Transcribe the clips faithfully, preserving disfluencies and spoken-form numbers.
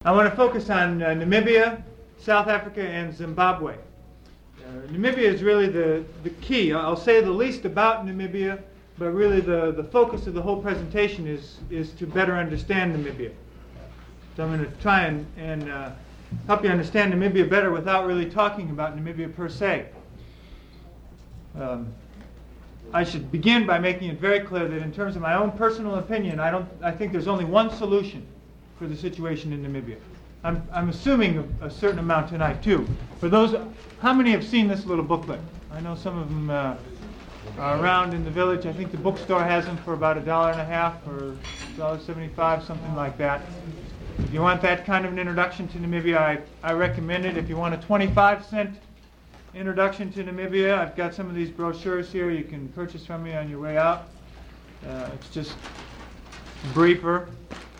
I want to focus on uh, Namibia, South Africa, and Zimbabwe. Uh, Namibia is really the, the key. I'll say the least about Namibia, but really the, the focus of the whole presentation is, is to better understand Namibia. So I'm going to try and, and uh, help you understand Namibia better without really talking about Namibia per se. Um, I should begin by making it very clear that in terms of my own personal opinion, I don't. I think there's only one solution for the situation in Namibia. I'm, I'm assuming a, a certain amount tonight too. For those, how many have seen this little booklet? I know some of them uh, are around in the village. I think the bookstore has them for about a dollar and a half or a dollar seventy-five, something like that. If you want that kind of an introduction to Namibia, I, I recommend it. If you want a twenty-five cent introduction to Namibia, I've got some of these brochures here you can purchase from me on your way out. Uh, it's just briefer.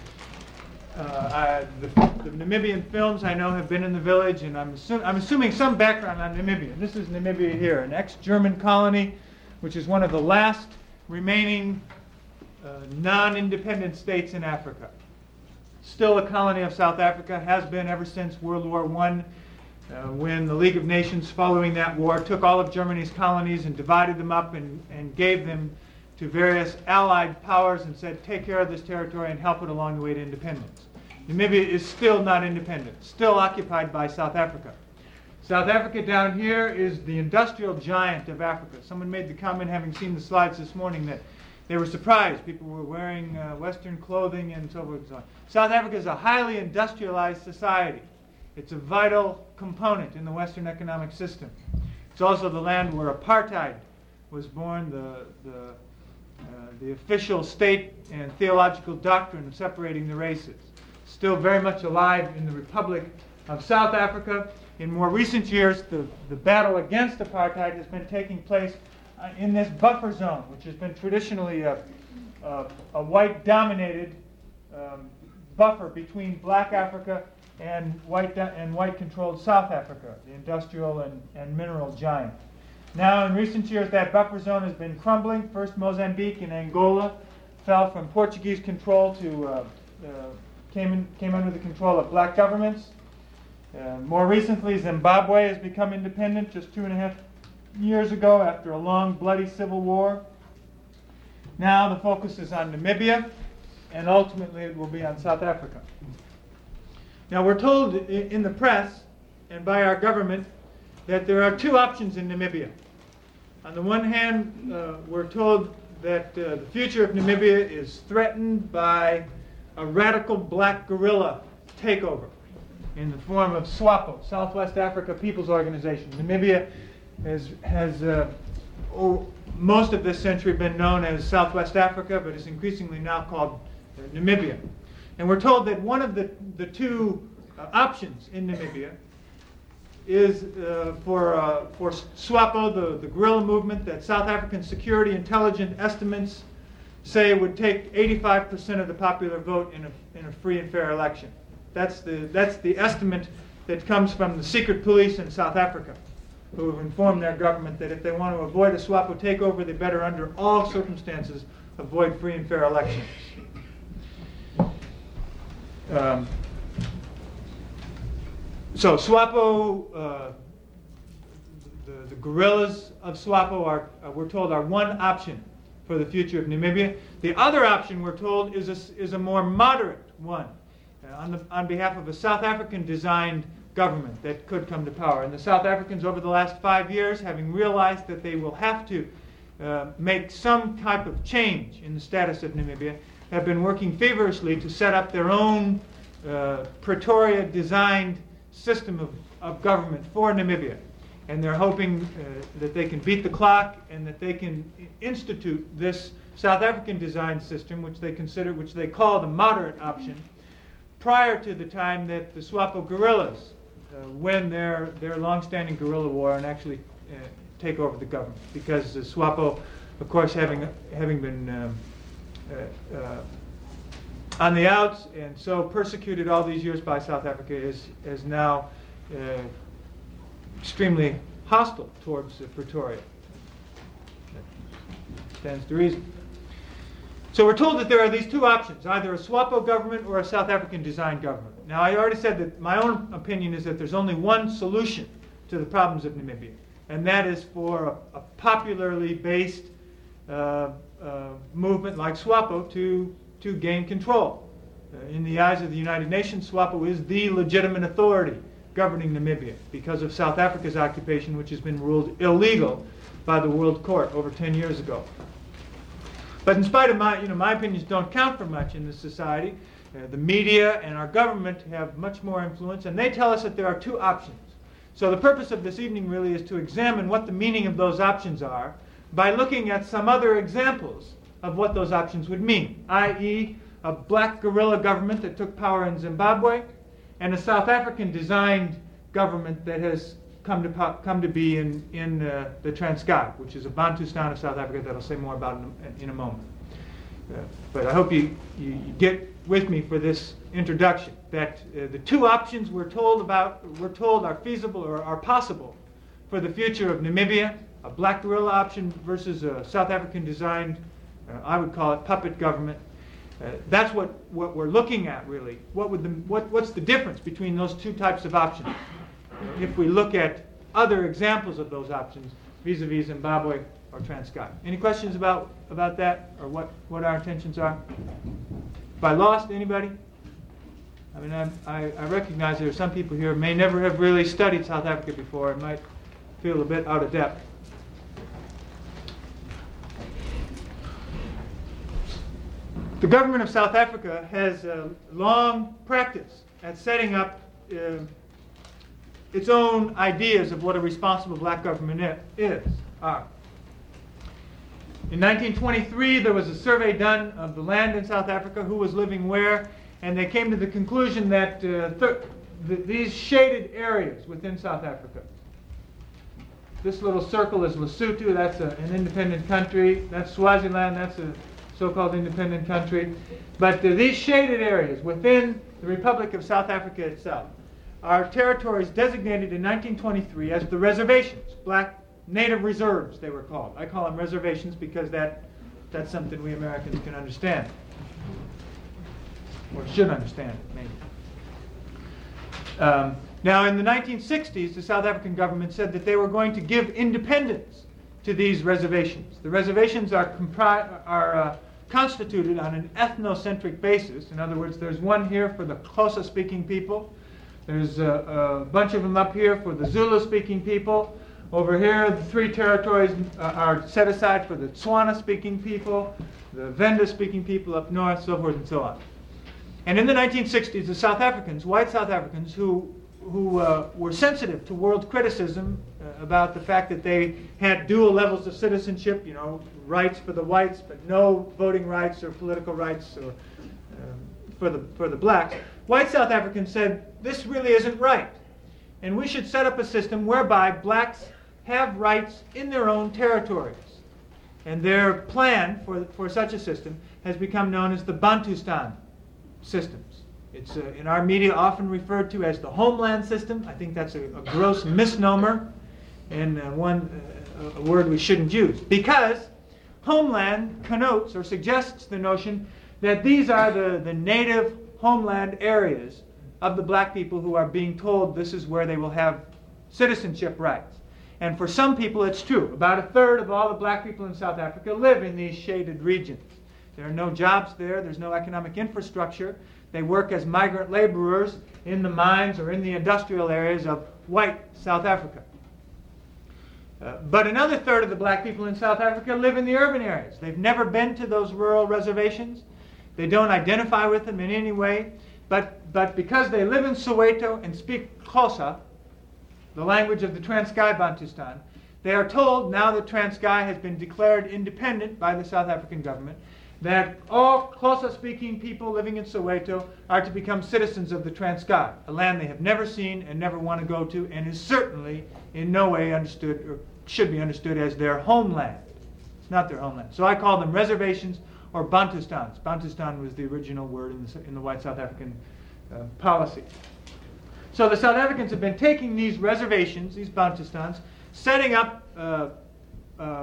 Uh, I, the, the Namibian films I know have been in the village, and I'm, assu I'm assuming some background on Namibia. This is Namibia here, an ex-German colony, which is one of the last remaining uh, non-independent states in Africa. Still a colony of South Africa, has been ever since World War One, uh, when the League of Nations, following that war, took all of Germany's colonies and divided them up and, and gave them to various allied powers and said, take care of this territory and help it along the way to independence. Namibia is still not independent, still occupied by South Africa. South Africa down here is the industrial giant of Africa. Someone made the comment, having seen the slides this morning, that they were surprised. People were wearing uh, Western clothing and so forth and so on. South Africa is a highly industrialized society. It's a vital component in the Western economic system. It's also the land where apartheid was born, the, the, uh, the official state and theological doctrine of separating the races. Still very much alive in the Republic of South Africa. In more recent years, the, the battle against apartheid has been taking place uh, in this buffer zone, which has been traditionally a, a, a white-dominated um, buffer between black Africa and white and white-controlled South Africa, the industrial and, and mineral giant. Now, in recent years, that buffer zone has been crumbling. First, Mozambique and Angola fell from Portuguese control to uh, uh, came in, came under the control of black governments. Uh, more recently, Zimbabwe has become independent just two and a half years ago after a long, bloody civil war. Now the focus is on Namibia, and ultimately it will be on South Africa. Now we're told in the press and by our government that there are two options in Namibia. On the one hand, uh, we're told that uh, the future of Namibia is threatened by a radical black guerrilla takeover in the form of SWAPO, Southwest Africa People's Organization. Namibia has, has uh, oh, most of this century been known as Southwest Africa, but is increasingly now called uh, Namibia. And we're told that one of the, the two uh, options in Namibia is uh, for, uh, for SWAPO, the, the guerrilla movement, that South African security intelligence estimates say would take eighty-five percent of the popular vote in a, in a free and fair election. That's the, that's the estimate that comes from the secret police in South Africa, who have informed their government that if they want to avoid a SWAPO takeover, they better under all circumstances avoid free and fair elections. Um, so SWAPO, uh, the, the guerrillas of SWAPO are, uh, we're told, are one option for the future of Namibia. The other option, we're told, is a, is a more moderate one uh, on, the, on behalf of a South African-designed government that could come to power. And the South Africans over the last five years, having realized that they will have to uh, make some type of change in the status of Namibia, have been working feverishly to set up their own uh, Pretoria-designed system of, of government for Namibia. And they're hoping uh, that they can beat the clock and that they can institute this South African-designed system, which they consider, which they call the moderate option, prior to the time that the SWAPO guerrillas uh, win their, their long-standing guerrilla war and actually uh, take over the government. Because the SWAPO, of course, having, having been um, Uh, uh, on the outs and so persecuted all these years by South Africa, is, is now uh, extremely hostile towards uh, Pretoria. That stands to reason. So we're told that there are these two options, either a SWAPO government or a South African designed government. Now, I already said that my own opinion is that there's only one solution to the problems of Namibia, and that is for a, a popularly based uh, uh, movement like SWAPO to, to gain control. Uh, in the eyes of the United Nations, SWAPO is the legitimate authority governing Namibia because of South Africa's occupation, which has been ruled illegal by the World Court over ten years ago. But in spite of my, you know, my opinions don't count for much in this society. Uh, the media and our government have much more influence, and they tell us that there are two options. So the purpose of this evening really is to examine what the meaning of those options are by looking at some other examples of what those options would mean, that is a black guerrilla government that took power in Zimbabwe and a South African-designed government that has come to po- come to be in, in uh, the Transkei, which is a Bantustan of South Africa that I'll say more about in a, in a moment. Uh, but I hope you, you, you get with me for this introduction, that uh, the two options we're told about, we're told are feasible or are possible for the future of Namibia, a black guerrilla option versus a South African-designed, uh, I would call it puppet government. Uh, that's what, what we're looking at, really. What would the, what, what's the difference between those two types of options? If we look at other examples of those options vis-a-vis Zimbabwe or Transkei. Any questions about, about that or what, what our intentions are? If I lost anybody? I mean, I, I, I recognize there are some people here who may never have really studied South Africa before and might feel a bit out of depth. The government of South Africa has a long practice at setting up uh, its own ideas of what a responsible black government is. Are. In nineteen twenty-three, there was a survey done of the land in South Africa, who was living where, and they came to the conclusion that uh, th- th- these shaded areas within South Africa, this little circle is Lesotho, that's a, an independent country, that's Swaziland, that's a so-called independent country, but uh, these shaded areas within the Republic of South Africa itself are territories designated in nineteen twenty-three as the reservations, black native reserves they were called. I call them reservations because that that's something we Americans can understand, or should understand, maybe. Um, now, in the nineteen sixties, the South African government said that they were going to give independence to these reservations. The reservations are, compri- are uh, constituted on an ethnocentric basis. In other words, there's one here for the Xhosa-speaking people. There's a, a bunch of them up here for the Zulu-speaking people. Over here, the three territories uh, are set aside for the Tswana-speaking people, the Venda-speaking people up north, so forth and so on. And in the nineteen sixties, the South Africans, white South Africans, who who uh, were sensitive to world criticism uh, about the fact that they had dual levels of citizenship, you know, rights for the whites, but no voting rights or political rights or, um, for the for the blacks. White South Africans said, this really isn't right, and we should set up a system whereby blacks have rights in their own territories. And their plan for, for such a system has become known as the Bantustan systems. It's uh, in our media often referred to as the homeland system. I think that's a, a gross misnomer and uh, one uh, a word we shouldn't use, because homeland connotes or suggests the notion that these are the, the native homeland areas of the black people who are being told this is where they will have citizenship rights. And for some people it's true. About a third of all the black people in South Africa live in these shaded regions. There are no jobs there. There's no economic infrastructure. They work as migrant laborers in the mines or in the industrial areas of white South Africa. Uh, but another third of the black people in South Africa live in the urban areas. They've never been to those rural reservations. They don't identify with them in any way. But, but because they live in Soweto and speak Xhosa, the language of the Transkei Bantustan, they are told, now that Transkei has been declared independent by the South African government, that all Xhosa-speaking people living in Soweto are to become citizens of the Transkei, a land they have never seen and never want to go to, and is certainly in no way understood, or should be understood, as their homeland. It's not their homeland. So I call them reservations or Bantustans. Bantustan was the original word in the, in the white South African uh, policy. So the South Africans have been taking these reservations, these Bantustans, setting up uh, uh,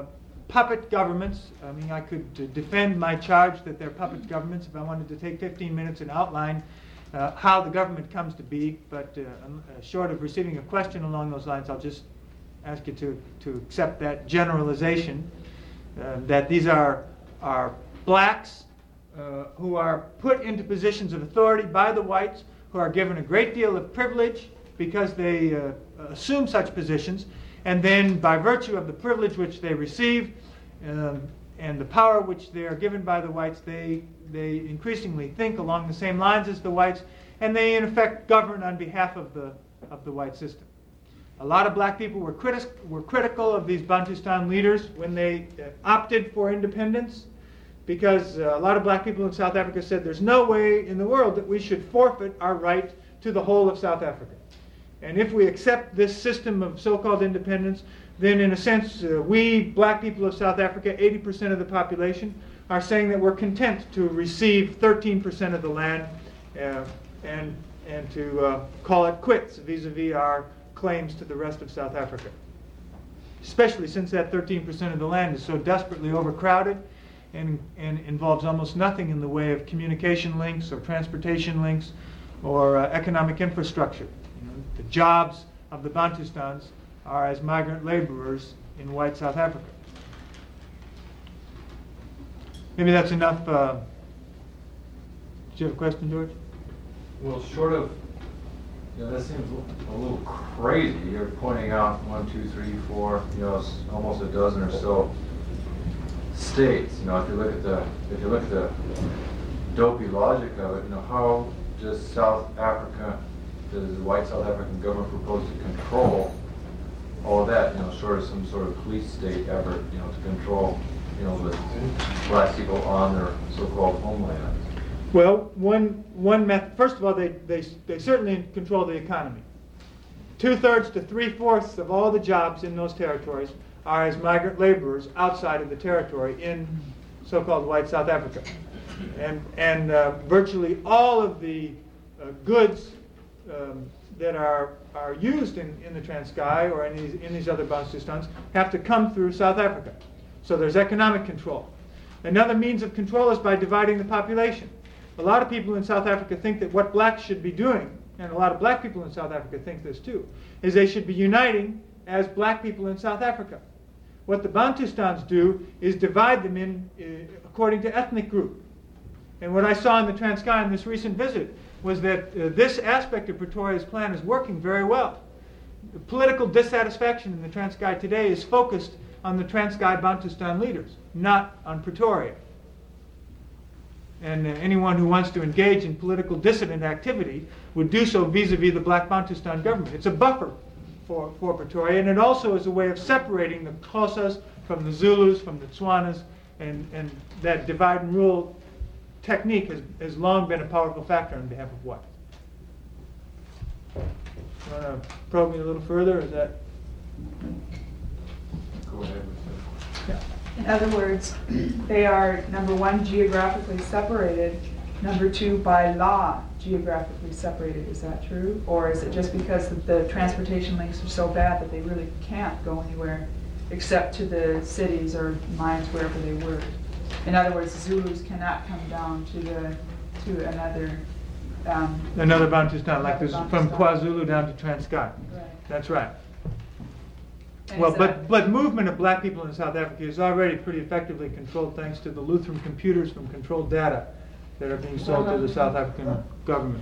puppet governments. I mean, I could uh, defend my charge that they're puppet governments if I wanted to take fifteen minutes and outline uh, how the government comes to be, but uh, uh, short of receiving a question along those lines, I'll just ask you to, to accept that generalization, uh, that these are, are blacks uh, who are put into positions of authority by the whites, who are given a great deal of privilege because they uh, assume such positions, and then by virtue of the privilege which they receive um, and the power which they are given by the whites, they, they increasingly think along the same lines as the whites, and they in effect govern on behalf of the, of the white system. A lot of black people were, critis were critical of these Bantustan leaders when they uh, opted for independence, because uh, a lot of black people in South Africa said there's no way in the world that we should forfeit our right to the whole of South Africa. And if we accept this system of so-called independence, then in a sense, uh, we, black people of South Africa, eighty percent of the population, are saying that we're content to receive thirteen percent of the land uh, and, and to uh, call it quits vis-a-vis our claims to the rest of South Africa. Especially since that thirteen percent of the land is so desperately overcrowded and, and involves almost nothing in the way of communication links or transportation links or uh, economic infrastructure. The jobs of the Bantustans are as migrant laborers in white South Africa. Maybe that's enough. Uh, did you have a question, George? Well, short of, you know, that seems a little crazy. You're pointing out one, two, three, four, you know, almost a dozen or so states. You know, if you look at the, if you look at the dopey logic of it, you know, how does South Africa, does the white South African government propose to control all of that, you know, short of some sort of police state effort, you know, to control, you know, the black people on their so-called homeland? Well, one, one method, first of all, they, they, they certainly control the economy. Two-thirds to three-fourths of all the jobs in those territories are as migrant laborers outside of the territory in so-called white South Africa. And, and uh, virtually all of the uh, goods Um, that are, are used in, in the Transkei or in these, in these other Bantustans have to come through South Africa. So there's economic control. Another means of control is by dividing the population. A lot of people in South Africa think that what blacks should be doing, and a lot of black people in South Africa think this too, is they should be uniting as black people in South Africa. What the Bantustans do is divide them in uh, according to ethnic group. And what I saw in the Transkei in this recent visit was that uh, this aspect of Pretoria's plan is working very well. The political dissatisfaction in the Transkei today is focused on the Transkei Bantustan leaders, not on Pretoria. And uh, anyone who wants to engage in political dissident activity would do so vis-a-vis the black Bantustan government. It's a buffer for, for Pretoria, and it also is a way of separating the Xhosas from the Zulus, from the Tswanas, and, and that divide and rule technique has, has long been a powerful factor on behalf of whites. You want to probe me a little further? Is that? Go ahead with that. Yeah. In other words, they are, number one, geographically separated, number two, by law, geographically separated. Is that true? Or is it just because the, the transportation links are so bad that they really can't go anywhere except to the cities or mines, wherever they were? In other words, Zulus cannot come down to the to another um, another Bantustan, like this Bantustan. from KwaZulu down to Transkei. Right. That's right. And Well, is but that- but movement of black people in South Africa is already pretty effectively controlled thanks to the Lutheran computers from controlled data that are being sold to the South African government.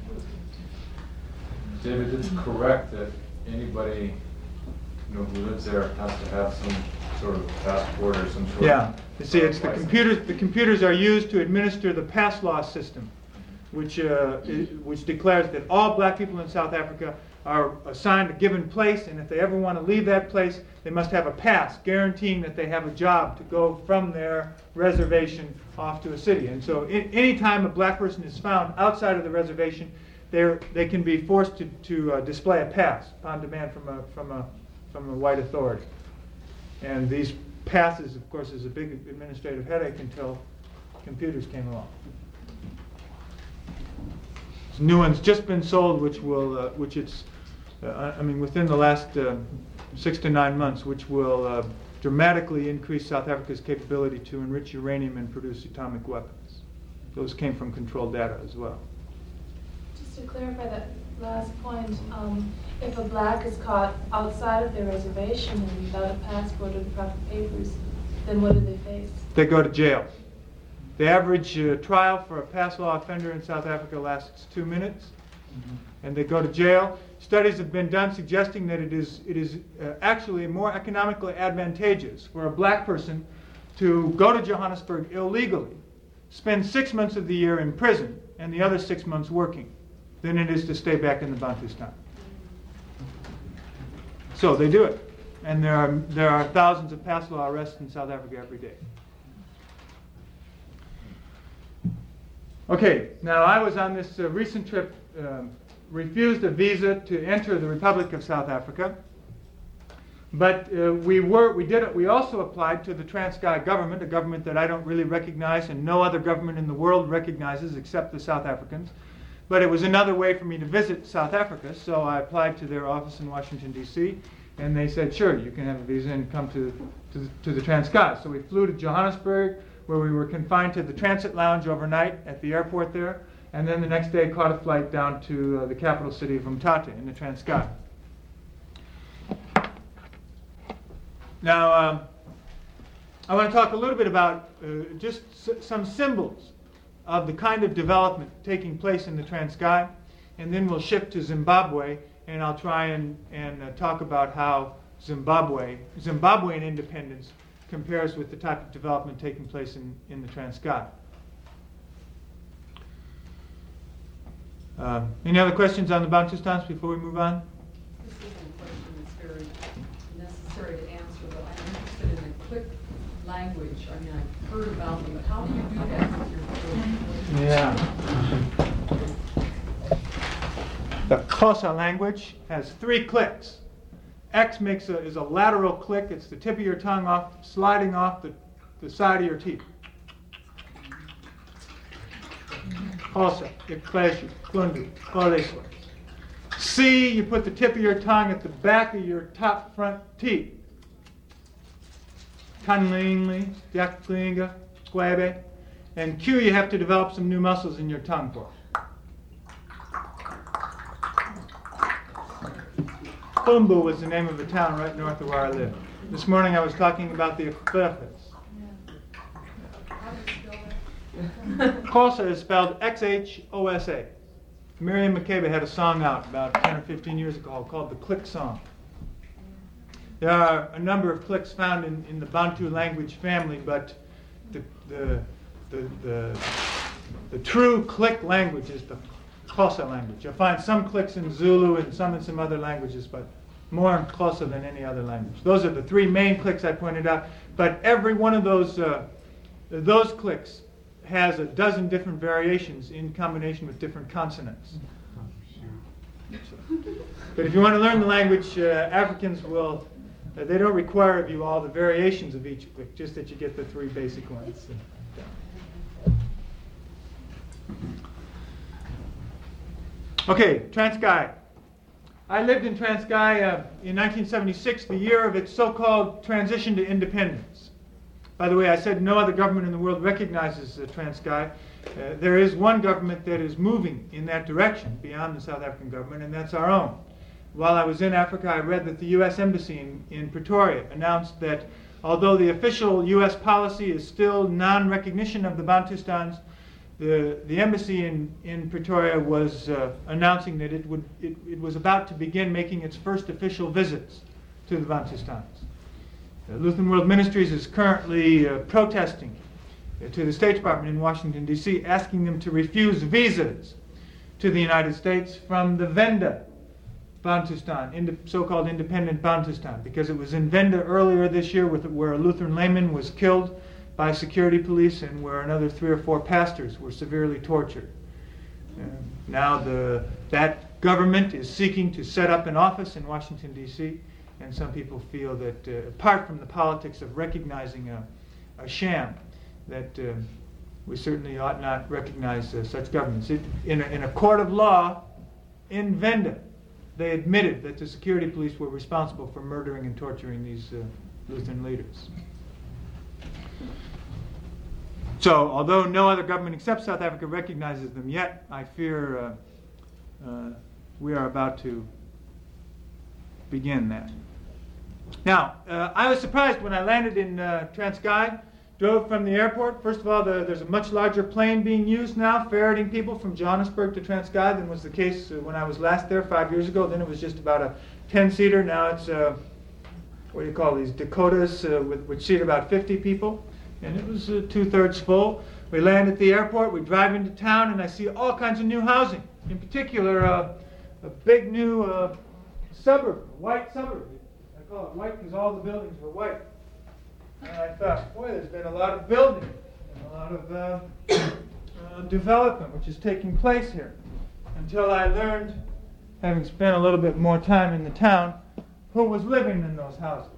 David, it's correct that anybody, you know, who lives there has to have some sort of passport or some sort Yeah, of... you see, it's the computers. The computers are used to administer the pass law system, which uh, i- which declares that all black people in South Africa are assigned a given place, and if they ever want to leave that place, they must have a pass guaranteeing that they have a job to go from their reservation off to a city. And so, I- any time a black person is found outside of the reservation, they they can be forced to to uh, display a pass upon demand from a from a from a white authority. And these passes, of course, is a big administrative headache until computers came along. This new one's just been sold, which will, uh, which it's, uh, I mean, within the last uh, six to nine months, which will uh, dramatically increased South Africa's capability to enrich uranium and produce atomic weapons. Those came from controlled data as well. Just to clarify that last point, um, if a black is caught outside of their reservation and without a passport or the proper papers, then what do they face? They go to jail. The average uh, trial for a pass law offender in South Africa lasts two minutes, mm-hmm. and they go to jail. Studies have been done suggesting that it is, it is uh, actually more economically advantageous for a black person to go to Johannesburg illegally, spend six months of the year in prison, and the other six months working, than it is to stay back in the Bantustan. So they do it. And there are, there are thousands of pass law arrests in South Africa every day. Okay, now I was on this uh, recent trip, um, refused a visa to enter the Republic of South Africa, but uh, we were, we did it, we also applied to the Transkei government, a government that I don't really recognize and no other government in the world recognizes except the South Africans. But it was another way for me to visit South Africa, so I applied to their office in Washington, D C, and they said, sure, you can have a visa and come to, to, the, to the Transkei. So we flew to Johannesburg, where we were confined to the transit lounge overnight at the airport there, and then the next day caught a flight down to uh, the capital city of Umtata in the Transkei. Now, um, I want to talk a little bit about uh, just s- some symbols of the kind of development taking place in the Transkei, and then we'll shift to Zimbabwe, and I'll try and, and uh, talk about how Zimbabwe, Zimbabwean independence compares with the type of development taking place in, in the Transkei. Uh, any other questions on the Bantustans before we move on? This isn't a question that's very necessary to answer, but I'm interested in the click language. I mean, I've heard about them, but how do you do that with your Yeah. The Xhosa language has three clicks. X makes a, is a lateral click. It's the tip of your tongue off, sliding off the, the side of your teeth. Xhosa, Ikweshu, Kundu, Koleso. C, you put the tip of your tongue at the back of your top front teeth. Kanlingli, Yaklinga, Kwebe. And Q, you have to develop some new muscles in your tongue for. Kumbu was the name of a town right north of where I live. This morning I was talking about the Xhosa. Xhosa is spelled X H O S A. Miriam Makeba had a song out about ten or fifteen years ago called the Click Song. There are a number of clicks found in, in the Bantu language family, but the, the, the, the, the true click language is the Xhosa language. You'll find some clicks in Zulu and some in some other languages, but more in Xhosa than any other language. Those are the three main clicks I pointed out, but every one of those, uh, those clicks has a dozen different variations in combination with different consonants. But if you want to learn the language, uh, Africans will, uh, they don't require of you all the variations of each click, just that you get the three basic ones. Okay, Transkei. I lived in Transkei uh, in nineteen seventy-six, the year of its so-called transition to independence. By the way, I said no other government in the world recognizes uh, Transkei. Uh, there is one government that is moving in that direction beyond the South African government, and that's our own. While I was in Africa, I read that the U S Embassy in, in Pretoria announced that although the official U S policy is still non-recognition of the Bantustans, the, the embassy in, in Pretoria was uh, announcing that it, would, it, it was about to begin making its first official visits to the Bantustans. The Lutheran World Ministries is currently uh, protesting uh, to the State Department in Washington, D C, asking them to refuse visas to the United States from the Venda Bantustan, ind- so-called independent Bantustan, because it was in Venda earlier this year with, where a Lutheran layman was killed by security police and where another three or four pastors were severely tortured. And now the, that government is seeking to set up an office in Washington, D C, and some people feel that, uh, apart from the politics of recognizing a, a sham, that uh, we certainly ought not recognize uh, such governments. It, in, a, in a court of law in Venda, they admitted that the security police were responsible for murdering and torturing these uh, Lutheran leaders. So, although no other government except South Africa recognizes them yet, I fear uh, uh, we are about to begin that. Now, uh, I was surprised when I landed in uh, Transkei, drove from the airport. First of all, the, there's a much larger plane being used now, ferreting people from Johannesburg to Transkei than was the case uh, when I was last there five years ago. Then it was just about a ten-seater. Now it's, uh, what do you call these, Dakotas, uh, with, which seat about fifty people. And it was uh, two-thirds full. We land at the airport, we drive into town, and I see all kinds of new housing. In particular, uh, a big new uh, suburb, a white suburb. I call it white because all the buildings were white. And I thought, boy, there's been a lot of building, and a lot of uh, uh, development which is taking place here. Until I learned, having spent a little bit more time in the town, who was living in those houses.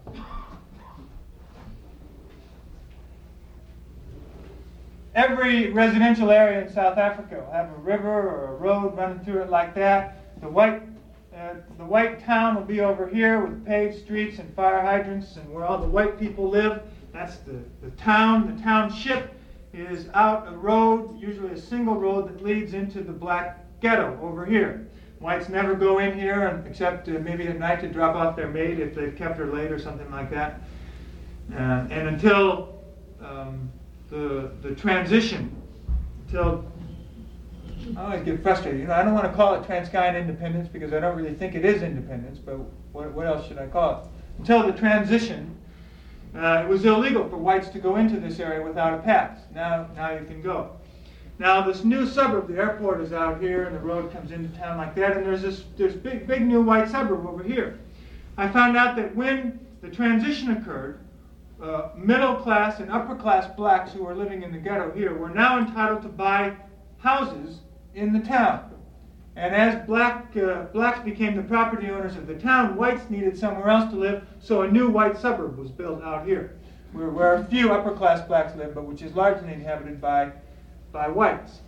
Every residential area in South Africa will have a river or a road running through it like that. The white, uh, the white town will be over here with paved streets and fire hydrants and where all the white people live. That's the, the town. The township is out a road, usually a single road that leads into the black ghetto over here. Whites never go in here except uh, maybe at night to drop off their maid if they've kept her late or something like that. Uh, and until um, the the transition, until I always get frustrated. You know, I don't want to call it Transkei independence because I don't really think it is independence. But what what else should I call it? Until the transition, uh, it was illegal for whites to go into this area without a pass. Now now you can go. Now this new suburb, the airport is out here, and the road comes into town like that. And there's this there's big big new white suburb over here. I found out that when the transition occurred, Uh, middle class and upper class blacks who were living in the ghetto here were now entitled to buy houses in the town. And as black uh, blacks became the property owners of the town, whites needed somewhere else to live, so a new white suburb was built out here, where, where a few upper class blacks live, but which is largely inhabited by, by whites.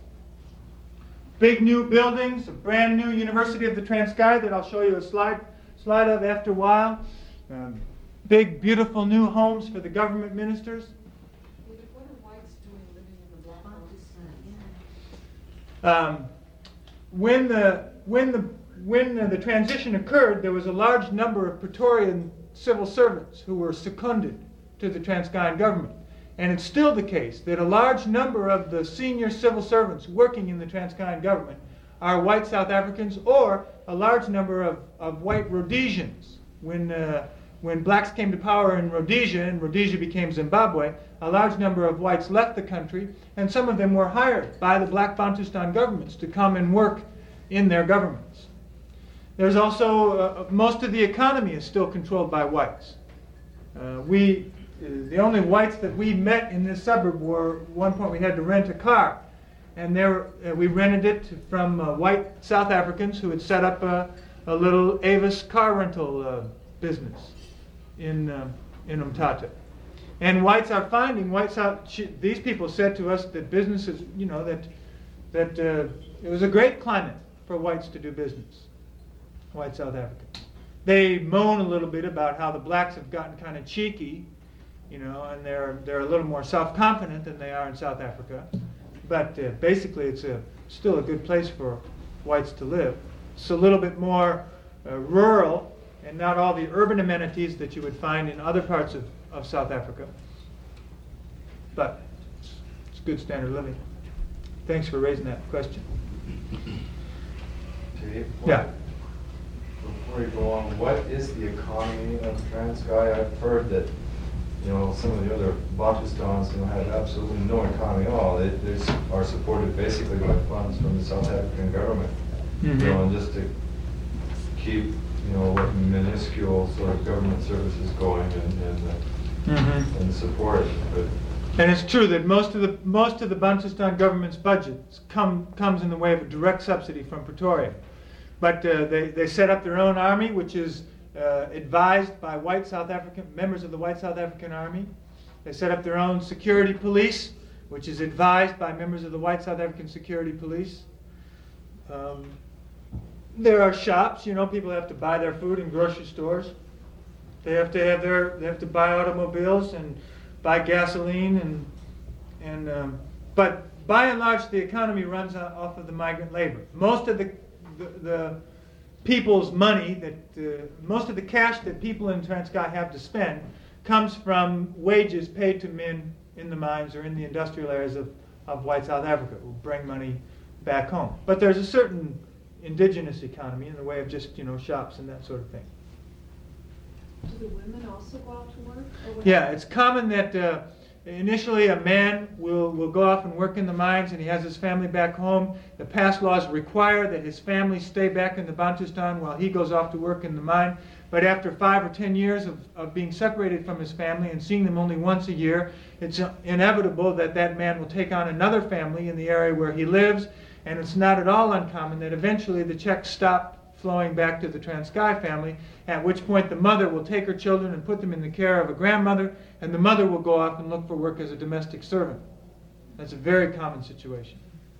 Big new buildings, a brand new University of the Transkei that I'll show you a slide, slide of after a while. Um, Big, beautiful new homes for the government ministers. What are whites doing living in the black houses? Um, when the when the when the, the transition occurred, there was a large number of Praetorian civil servants who were seconded to the Transkei government, and it's still the case that a large number of the senior civil servants working in the Transkei government are white South Africans, or a large number of, of white Rhodesians. When uh, When blacks came to power in Rhodesia, and Rhodesia became Zimbabwe, a large number of whites left the country, and some of them were hired by the black Bantustan governments to come and work in their governments. There's also, uh, most of the economy is still controlled by whites. Uh, we, uh, the only whites that we met in this suburb were, at one point we had to rent a car, and there uh, we rented it from uh, white South Africans who had set up a, a little Avis car rental uh, business in uh, in Umtata. And whites are finding, whites out, these people said to us that businesses, you know, that that uh, it was a great climate for whites to do business, white South Africa. They moan a little bit about how the blacks have gotten kind of cheeky, you know, and they're they're a little more self-confident than they are in South Africa. But uh, basically it's a still a good place for whites to live. It's a little bit more uh, rural, and not all the urban amenities that you would find in other parts of, of South Africa. But it's, it's good standard of living. Thanks for raising that question. Dave, Yeah. Before you go on, what is the economy of Transkei? I've heard that, you know, some of the other Bantustans, you know, have absolutely no economy at all. They, they are supported basically by funds from the South African government. Mm-hmm. You know, and just to keep, you know, what minuscule sort of government services going and and, uh, Mm-hmm. and support. But And it's true that most of the most of the Bantustan government's budget come comes in the way of a direct subsidy from Pretoria. But uh, they they set up their own army, which is uh, advised by white South African members of the white South African Army. They set up their own security police, which is advised by members of the white South African Security Police. Um, There are shops, you know, people have to buy their food in grocery stores. They have to have their, they have to buy automobiles and buy gasoline and, and, um, but by and large the economy runs o- off of the migrant labor. Most of the, the, the people's money that, uh, most of the cash that people in Transkai have to spend comes from wages paid to men in the mines or in the industrial areas of, of white South Africa who bring money back home. But there's a certain indigenous economy in the way of just, you know, shops and that sort of thing. Do the women also go out to work? Or what? Yeah, it's common that uh, initially a man will, will go off and work in the mines and he has his family back home. The past laws require that his family stay back in the Bantustan while he goes off to work in the mine. But after five or ten years of, of being separated from his family and seeing them only once a year, it's inevitable that that man will take on another family in the area where he lives. And it's not at all uncommon that eventually the checks stop flowing back to the Transkai family, at which point the mother will take her children and put them in the care of a grandmother, and the mother will go off and look for work as a domestic servant. That's a very common situation.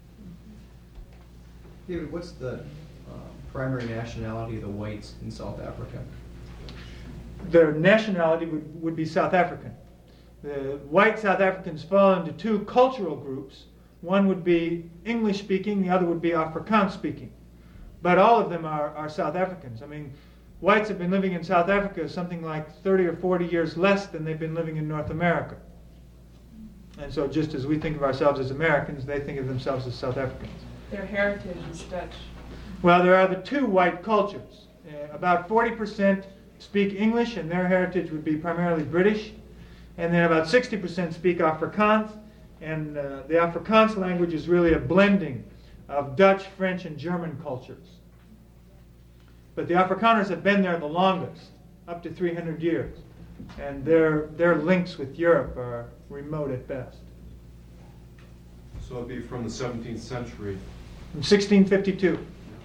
David, what's the uh, primary nationality of the whites in South Africa? Their nationality would, would be South African. The white South Africans fall into two cultural groups. One would be English-speaking, the other would be Afrikaans-speaking. But all of them are, are South Africans. I mean, whites have been living in South Africa something like thirty or forty years less than they've been living in North America. And so just as we think of ourselves as Americans, they think of themselves as South Africans. Their heritage is Dutch. Well, there are the two white cultures. Uh, about forty percent speak English, and their heritage would be primarily British. And then about sixty percent speak Afrikaans. And uh, the Afrikaans language is really a blending of Dutch, French, and German cultures. But the Afrikaners have been there the longest, up to three hundred years. And their, their links with Europe are remote at best. So it'd be from the seventeenth century. In sixteen fifty-two.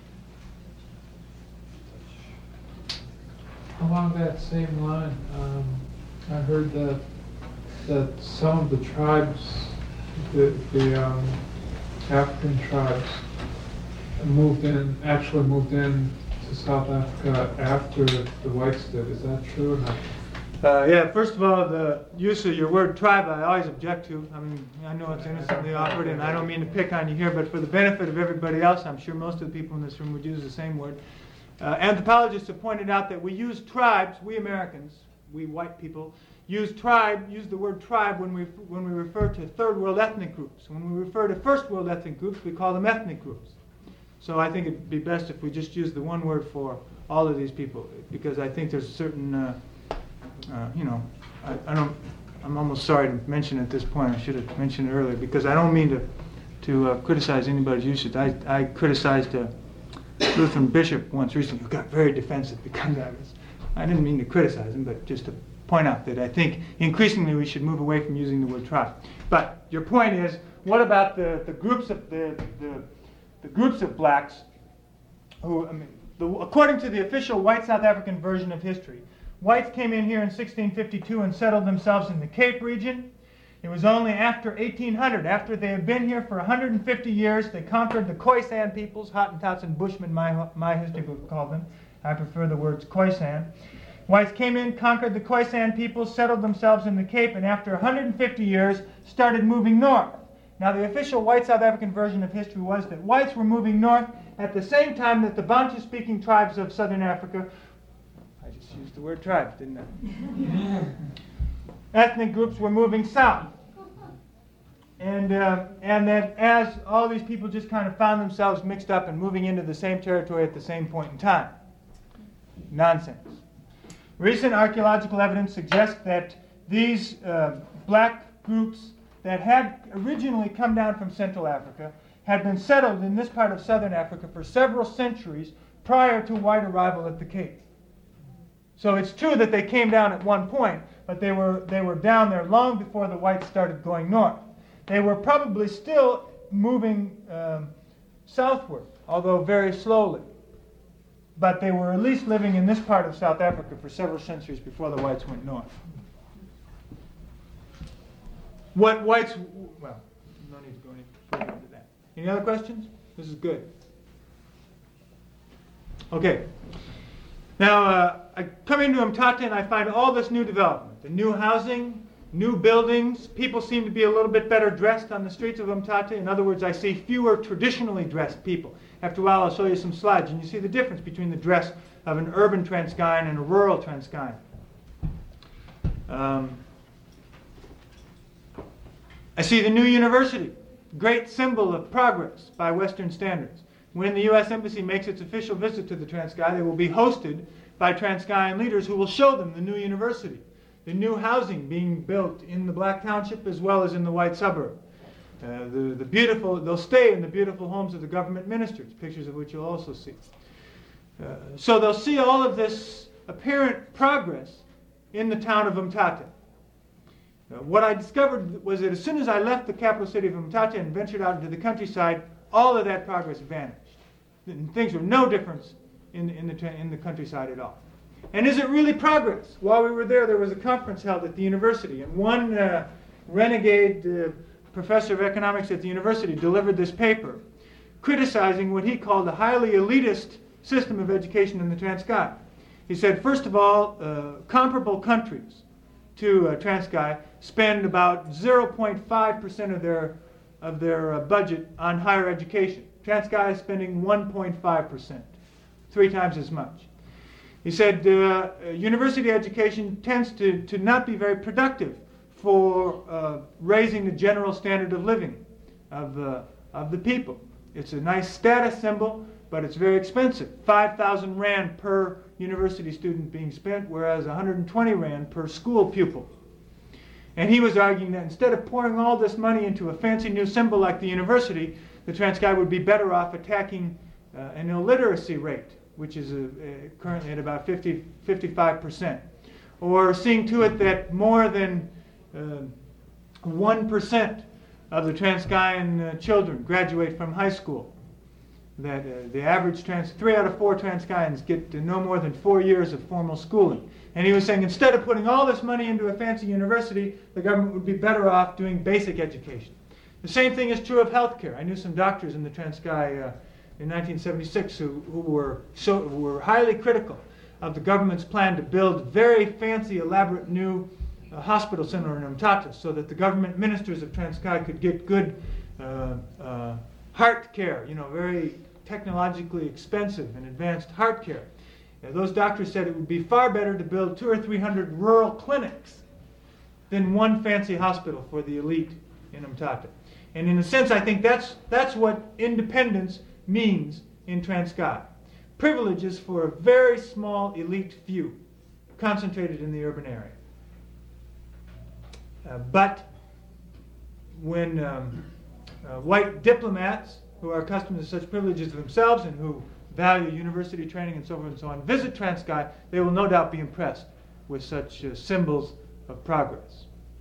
Along that same line, um, I heard that that some of the tribes, the, the um, African tribes, moved in, actually moved in to South Africa after the whites did. Is that true or not? Uh, yeah, first of all, the use of your word tribe I always object to. I mean, I know it's innocently offered, and I don't mean to pick on you here, but for the benefit of everybody else, I'm sure most of the people in this room would use the same word. Uh, anthropologists have pointed out that we use tribes, we Americans, we white people, use tribe, use the word tribe when we when we refer to third world ethnic groups. When we refer to first world ethnic groups, we call them ethnic groups. So I think it'd be best if we just use the one word for all of these people, because I think there's a certain, uh, uh, you know, I, I don't, I'm almost sorry to mention it at this point. I should have mentioned it earlier, because I don't mean to to uh, criticize anybody's usage. I, I criticized a Lutheran bishop once recently who got very defensive because I was, I didn't mean to criticize him, but just to point out that I think increasingly we should move away from using the word tribe. But your point is, what about the, the groups of the, the the groups of blacks who, I mean, the, according to the official white South African version of history, whites came in here in sixteen fifty-two and settled themselves in the Cape region. It was only after eighteen hundred, after they had been here for one hundred fifty years, they conquered the Khoisan peoples, Hottentots and Bushmen, my, my history book called them. I prefer the words Khoisan. Whites came in, conquered the Khoisan peoples, settled themselves in the Cape, and after one hundred fifty years, started moving north. Now, the official white South African version of history was that whites were moving north at the same time that the Bantu-speaking tribes of southern Africa, I just used the word tribes, didn't I? Ethnic groups were moving south. And, uh, and that as all these people just kind of found themselves mixed up and moving into the same territory at the same point in time. Nonsense. Recent archaeological evidence suggests that these uh, black groups that had originally come down from Central Africa had been settled in this part of southern Africa for several centuries prior to white arrival at the Cape. So it's true that they came down at one point, but they were, they were down there long before the whites started going north. They were probably still moving um, southward, although very slowly. But they were at least living in this part of South Africa for several centuries before the whites went north. What whites, well, no need to go any further into that. Any other questions? This is good. Okay. Now, uh, I come into Umtata and I find all this new development, the new housing, new buildings. People seem to be a little bit better dressed on the streets of Umtata. In other words, I see fewer traditionally dressed people. After a while, I'll show you some slides, and you see the difference between the dress of an urban Transkeian and a rural Transkeian. Um, I see the new university, great symbol of progress by Western standards. When the U S Embassy makes its official visit to the Transkei, they will be hosted by Transkeian leaders who will show them the new university, the new housing being built in the Black Township as well as in the white suburb. Uh, the, the beautiful, they'll stay in the beautiful homes of the government ministers, pictures of which you'll also see. Uh, so they'll see all of this apparent progress in the town of Umtata. Uh, what I discovered was that as soon as I left the capital city of Umtata and ventured out into the countryside, all of that progress vanished. And things were no difference in, in, the, in the countryside at all. And is it really progress? While we were there, there was a conference held at the university, and one uh, renegade uh, professor of economics at the university delivered this paper criticizing what he called a highly elitist system of education in the Transkei. He said, first of all, uh, comparable countries to uh, Transkei spend about zero point five percent of their, of their uh, budget on higher education. Transkei is spending one point five percent, three times as much. He said uh, university education tends to, to not be very productive for uh, raising the general standard of living of, uh, of the people. It's a nice status symbol, but it's very expensive. five thousand rand per university student being spent, whereas one hundred twenty rand per school pupil. And he was arguing that instead of pouring all this money into a fancy new symbol like the university, the Transkei would be better off attacking uh, an illiteracy rate, which is uh, uh, currently at about fifty, fifty-five percent. Or seeing to it that more than uh, one percent of the Transkeian uh, children graduate from high school. That uh, the average trans, three out of four Transkeians get uh, no more than four years of formal schooling. And he was saying instead of putting all this money into a fancy university, the government would be better off doing basic education. The same thing is true of healthcare. I knew some doctors in the Transkei uh, in nineteen seventy-six who, who, were so, who were highly critical of the government's plan to build very fancy, elaborate new uh, hospital center in Umtata so that the government ministers of Transkei could get good uh, uh, heart care, you know, very technologically expensive and advanced heart care. Uh, those doctors said it would be far better to build two or three hundred rural clinics than one fancy hospital for the elite in Umtata. And in a sense, I think that's, that's what independence means in Transkei. Privileges for a very small elite few concentrated in the urban area. Uh, but when um, uh, white diplomats who are accustomed to such privileges themselves and who value university training and so forth and so on visit Transkei, they will no doubt be impressed with such uh, symbols of progress.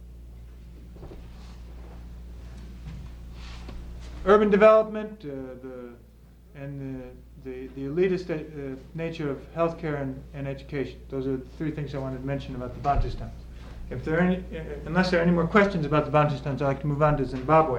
Urban development, uh, the, and the, the, the elitist uh, nature of healthcare and, and education. Those are the three things I wanted to mention about the Bantustans. If there are any, uh, unless there are any more questions about the Bantustans, I'd like to move on to Zimbabwe.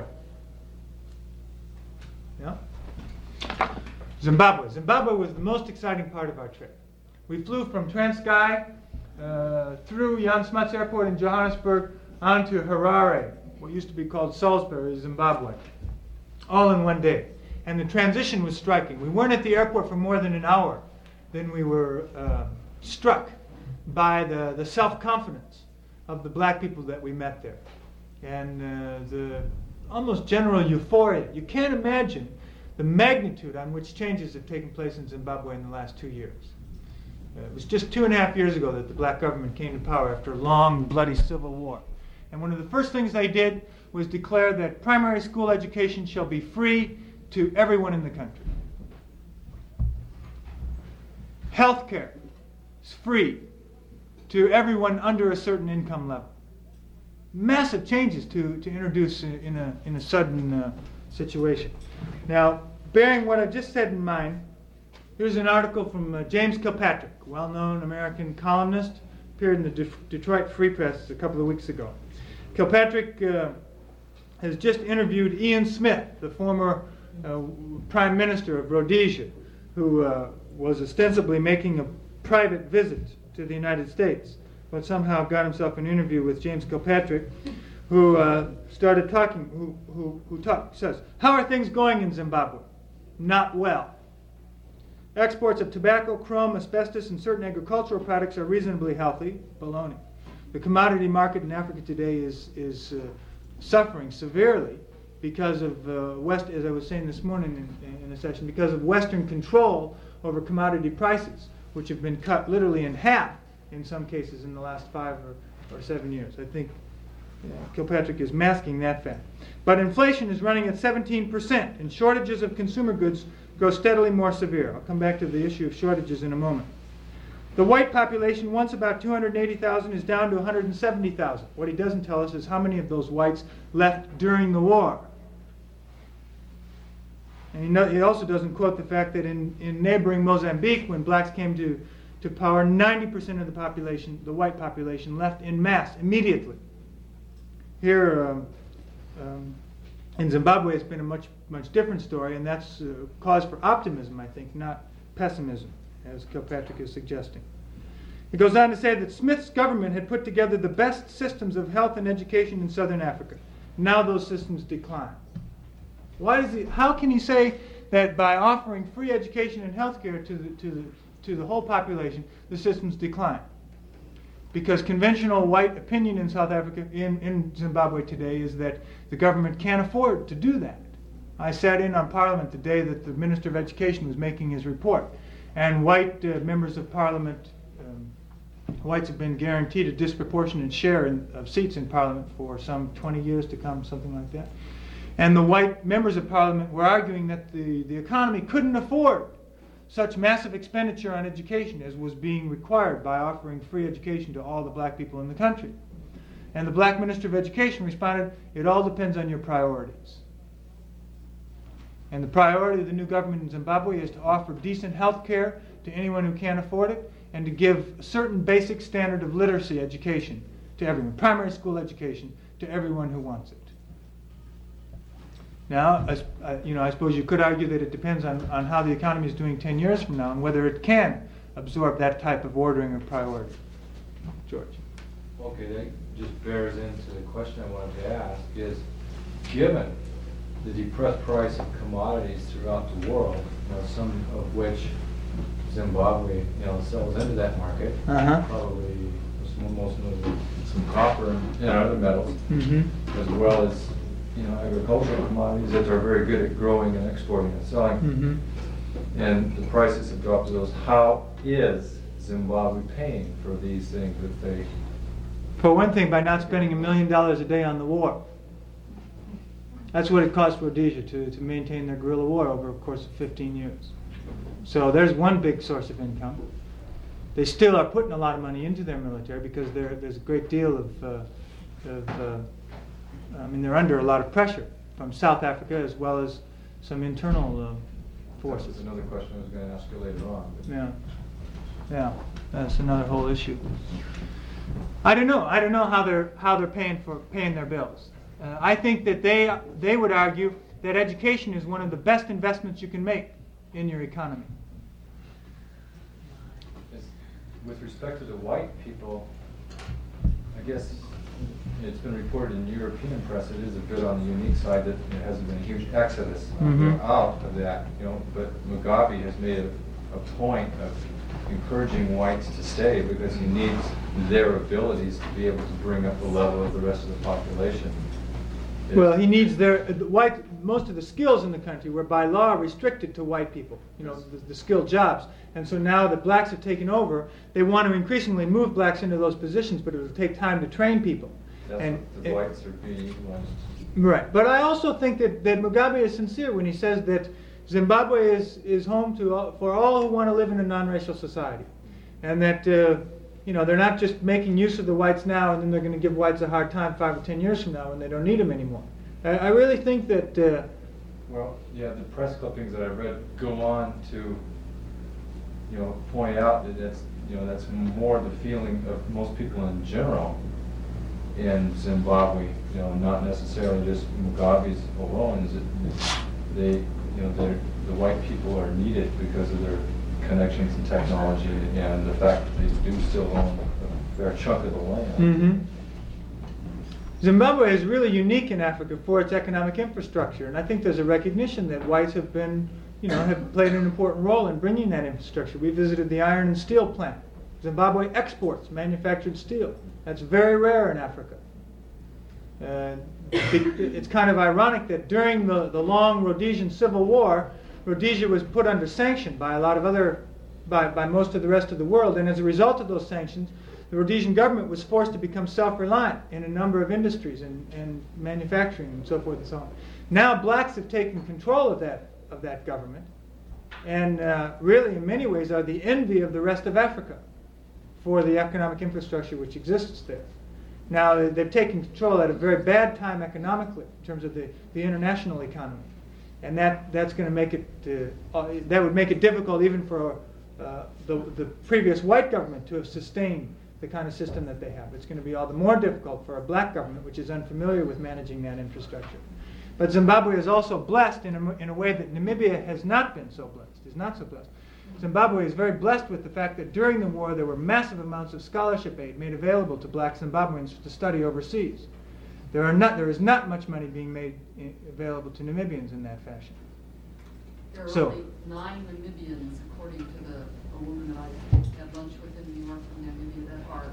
Yeah? Zimbabwe. Zimbabwe was the most exciting part of our trip. We flew from Transkei uh, through Jan Smuts Airport in Johannesburg on to Harare, what used to be called Salisbury, Zimbabwe, all in one day. And the transition was striking. We weren't at the airport for more than an hour. Then we were uh, struck by the, the self-confidence of the black people that we met there. And uh, the almost general euphoria. You can't imagine the magnitude on which changes have taken place in Zimbabwe in the last two years. Uh, it was just two and a half years ago that the black government came to power after a long, bloody civil war. And one of the first things they did was declare that primary school education shall be free to everyone in the country. Healthcare is free to everyone under a certain income level. Massive changes to, to introduce in a, in a sudden uh, situation. Now, bearing what I've just said in mind, here's an article from uh, James Kilpatrick, well-known American columnist, appeared in the De- Detroit Free Press a couple of weeks ago. Kilpatrick uh, has just interviewed Ian Smith, the former uh, Prime Minister of Rhodesia, who uh, was ostensibly making a private visit to the United States, but somehow got himself an interview with James Kilpatrick, who uh, started talking, who, who, who talk, says, "How are things going in Zimbabwe? Not well. Exports of tobacco, chrome, asbestos, and certain agricultural products are reasonably healthy." Baloney. "The commodity market in Africa today is, is uh, suffering severely because of uh, West, as I was saying this morning in, in a session, because of Western control over commodity prices, which have been cut literally in half in some cases in the last five or, or seven years. I think yeah, Kilpatrick is masking that fact. But inflation is running at seventeen percent, and shortages of consumer goods grow steadily more severe. I'll come back to the issue of shortages in a moment. The white population, once about two hundred eighty thousand, is down to one hundred seventy thousand. What he doesn't tell us is how many of those whites left during the war. And he, no, he also doesn't quote the fact that in, in neighboring Mozambique, when blacks came to, to power, ninety percent of the population, the white population, left in mass immediately. Here um, um, in Zimbabwe, it's been a much, much different story, and that's uh, cause for optimism, I think, not pessimism, as Kilpatrick is suggesting. He goes on to say that Smith's government had put together the best systems of health and education in southern Africa. Now those systems decline. Why does he, how can he say that by offering free education and health care to the, to, the, to the whole population, the systems decline? Because conventional white opinion in South Africa, in, in Zimbabwe today, is that the government can't afford to do that. I sat in on Parliament the day that the Minister of Education was making his report, and white uh, members of Parliament, um, whites have been guaranteed a disproportionate share in, of seats in Parliament for some twenty years to come, something like that. And the white members of Parliament were arguing that the, the economy couldn't afford such massive expenditure on education as was being required by offering free education to all the black people in the country. And the black Minister of Education responded, "It all depends on your priorities." And the priority of the new government in Zimbabwe is to offer decent health care to anyone who can't afford it, and to give a certain basic standard of literacy education to everyone, primary school education to everyone who wants it. Now, as, uh, you know, I suppose you could argue that it depends on, on how the economy is doing ten years from now and whether it can absorb that type of ordering of priority. George. Okay, that just bears into the question I wanted to ask is, given the depressed price of commodities throughout the world, you know, some of which Zimbabwe, you know, sells into that market, Uh-huh. probably most notably some copper and, and other metals, Mm-hmm. as well as, you know, agricultural commodities that are very good at growing and exporting and selling. Mm-hmm. And the prices have dropped to those. How is Zimbabwe paying for these things that they? For one thing, by not spending a million dollars a day on the war. That's what it cost Rhodesia to, to maintain their guerrilla war over a course of fifteen years. So there's one big source of income. They still are putting a lot of money into their military because there, there's a great deal of, uh, of uh, I mean, they're under a lot of pressure from South Africa as well as some internal uh, forces. That's another question I was going to ask you later on. but- Yeah, yeah, that's another whole issue. I don't know. I don't know how they're how they're paying for paying their bills. Uh, I think that they they would argue that education is one of the best investments you can make in your economy. It's- With respect to the white people, I guess it's been reported in European press, it is a bit on the unique side that there hasn't been a huge exodus uh, Mhm. out of that, you know, but Mugabe has made a, a point of encouraging whites to stay because he needs their abilities to be able to bring up the level of the rest of the population. It's- Well, he needs their uh, the white. Most of the skills in the country were by law restricted to white people. You know, the, the skilled jobs. And so now that blacks have taken over, they want to increasingly move blacks into those positions, but it will take time to train people. That's and what the it- whites are being utilized. Right. But I also think that, that Mugabe is sincere when he says that Zimbabwe is, is home to all, for all who want to live in a non-racial society. And that, uh, you know, they're not just making use of the whites now and then they're going to give whites a hard time five or ten years from now when they don't need them anymore. I, I really think that... Uh, Well, yeah, the press clippings that I read go on to, you know, point out that that's, you know, that's more the feeling of most people in general in Zimbabwe, you know, not necessarily just Mugabe's alone, is that they, you know, they're, the white people are needed because of their connections and technology, and the fact that they do still own a fair chunk of the land. Mm-hmm. Zimbabwe is really unique in Africa for its economic infrastructure, and I think there's a recognition that whites have been, you know, have played an important role in bringing that infrastructure. We visited the iron and steel plant. Zimbabwe exports manufactured steel. That's very rare in Africa. Uh, it's kind of ironic that during the, the long Rhodesian Civil War, Rhodesia was put under sanction by a lot of other, by, by most of the rest of the world, and as a result of those sanctions, the Rhodesian government was forced to become self-reliant in a number of industries and, and manufacturing and so forth and so on. Now blacks have taken control of that, of that government, and uh, really in many ways are the envy of the rest of Africa for the economic infrastructure which exists there. Now, they've taken control at a very bad time economically in terms of the, the international economy. And that, that's going to make it, uh, uh, that would make it difficult even for uh, the, the previous white government to have sustained the kind of system that they have. It's going to be all the more difficult for a black government which is unfamiliar with managing that infrastructure. But Zimbabwe is also blessed in a, in a way that Namibia has not been so blessed, is not so blessed. Zimbabwe is very blessed with the fact that during the war there were massive amounts of scholarship aid made available to black Zimbabweans to study overseas. There, are not, there is not much money being made in, available to Namibians in that fashion. There are So, only nine Namibians, according to the a woman that I had lunch with in New York from Namibia, that are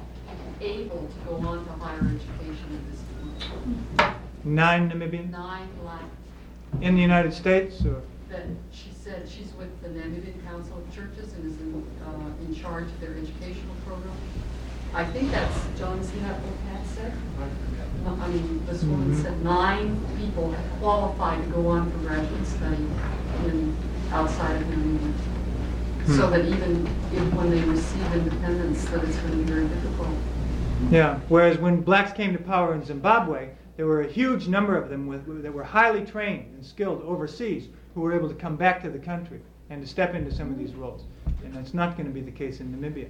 able to go on to higher education at this point. nine Namibians Nine black. in the United States? Or? That she said she's with the Namibian Council of Churches and is in, uh, in charge of their educational program. I think that's, John, isn't that what Pat said? No, I mean, this woman Mhm. said nine people have qualified to go on for graduate study in, outside of Namibia. So Hmm. that even if when they receive independence, that it's going to be very difficult. Yeah, whereas when blacks came to power in Zimbabwe, there were a huge number of them with, that were highly trained and skilled overseas who were able to come back to the country and to step into some of these roles. And that's not going to be the case in Namibia.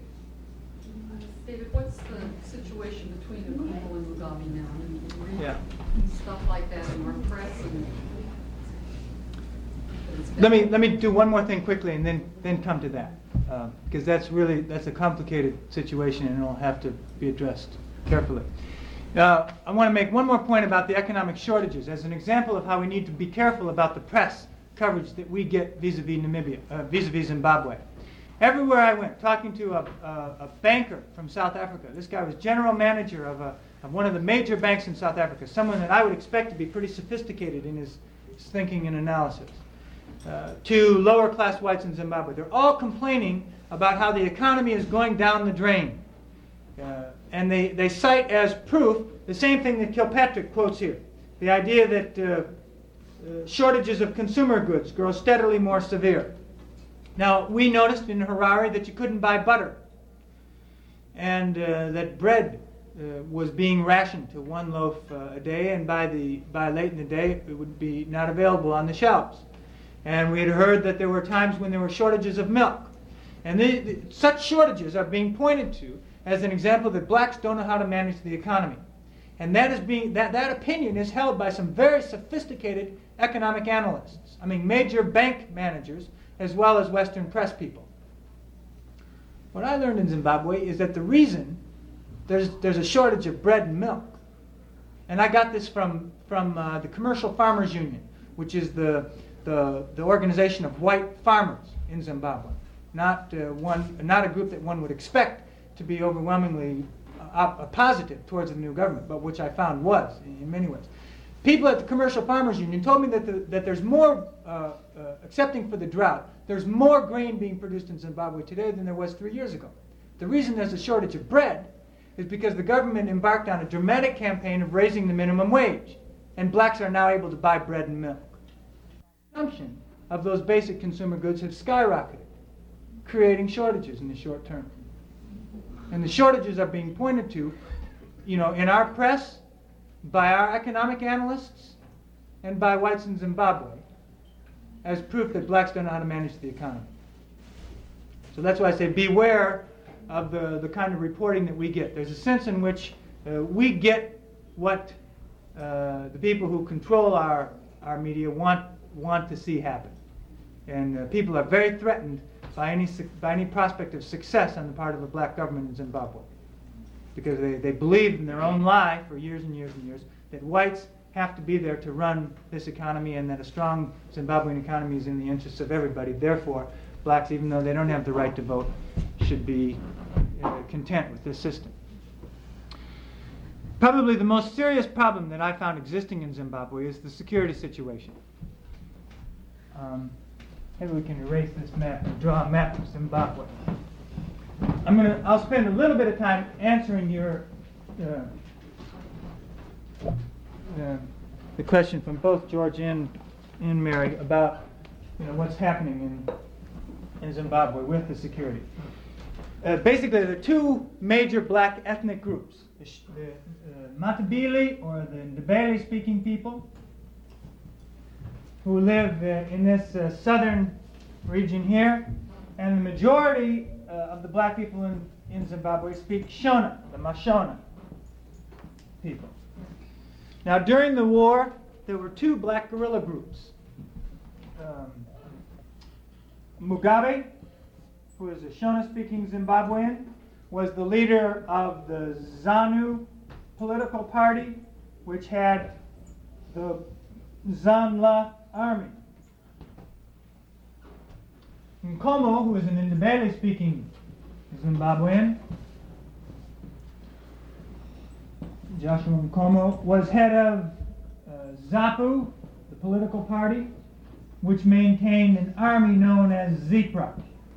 David, what's the situation between Nkrumah and Mugabe now? I mean, you read Yeah. stuff like that in our press and it's Let me let me do one more thing quickly, and then then come to that, uh, because that's really that's a complicated situation, and it'll have to be addressed carefully. Uh, I want to make one more point about the economic shortages as an example of how we need to be careful about the press coverage that we get vis-a-vis Namibia, uh, vis-a-vis Zimbabwe. Everywhere I went, talking to a, a, a banker from South Africa. This guy was general manager of, a, of one of the major banks in South Africa, someone that I would expect to be pretty sophisticated in his, his thinking and analysis. Uh, to lower class whites in Zimbabwe. They're all complaining about how the economy is going down the drain. Uh, and they, they cite as proof the same thing that Kilpatrick quotes here. The idea that uh, uh, shortages of consumer goods grow steadily more severe. Now, we noticed in Harare that you couldn't buy butter, and uh, that bread uh, was being rationed to one loaf uh, a day, and by, the, by late in the day it would be not available on the shelves. And we had heard that there were times when there were shortages of milk. And the, the, such shortages are being pointed to as an example that blacks don't know how to manage the economy. And that is being that, that opinion is held by some very sophisticated economic analysts. I mean, major bank managers as well as Western press people. What I learned in Zimbabwe is that the reason there's there's a shortage of bread and milk, and I got this from from uh, the Commercial Farmers Union, which is the the the organization of white farmers in Zimbabwe, not uh, one not a group that one would expect to be overwhelmingly uh, positive towards the new government, but which I found was in, in many ways. People at the Commercial Farmers Union told me that, the, that there's more, uh, uh, accepting for the drought, there's more grain being produced in Zimbabwe today than there was three years ago. The reason there's a shortage of bread is because the government embarked on a dramatic campaign of raising the minimum wage, and blacks are now able to buy bread and milk. Consumption of those basic consumer goods have skyrocketed, creating shortages in the short term. And the shortages are being pointed to, you know, in our press, by our economic analysts, and by whites in Zimbabwe as proof that blacks don't know how to manage the economy. So that's why I say beware of the, the kind of reporting that we get. There's a sense in which uh, we get what uh, the people who control our, our media want, want to see happen. And uh, people are very threatened by any, suc- by any prospect of success on the part of a black government in Zimbabwe. Because they, they believed in their own lie for years and years and years that whites have to be there to run this economy and that a strong Zimbabwean economy is in the interests of everybody. Therefore, blacks, even though they don't have the right to vote, should be uh, content with this system. Probably the most serious problem that I found existing in Zimbabwe is the security situation. Um, maybe we can erase this map and draw a map of Zimbabwe. I'm gonna, I'll spend a little bit of time answering your uh, uh, the question from both George and, and Mary about you know what's happening in in Zimbabwe with the security. Uh, basically, there are two major black ethnic groups: the, Sh- the uh, Matabele, or the Ndebele-speaking people, who live uh, in this uh, southern region here, and the majority uh, of the black people in, in Zimbabwe speak Shona, the Mashona people. Now, during the war, there were two black guerrilla groups. Um, Mugabe, who is a Shona-speaking Zimbabwean, was the leader of the ZANU political party, which had the Zanla army. Nkomo, who is an Ndebele-speaking Zimbabwean, Joshua Nkomo, was head of uh, ZAPU, the political party, which maintained an army known as ZIPRA.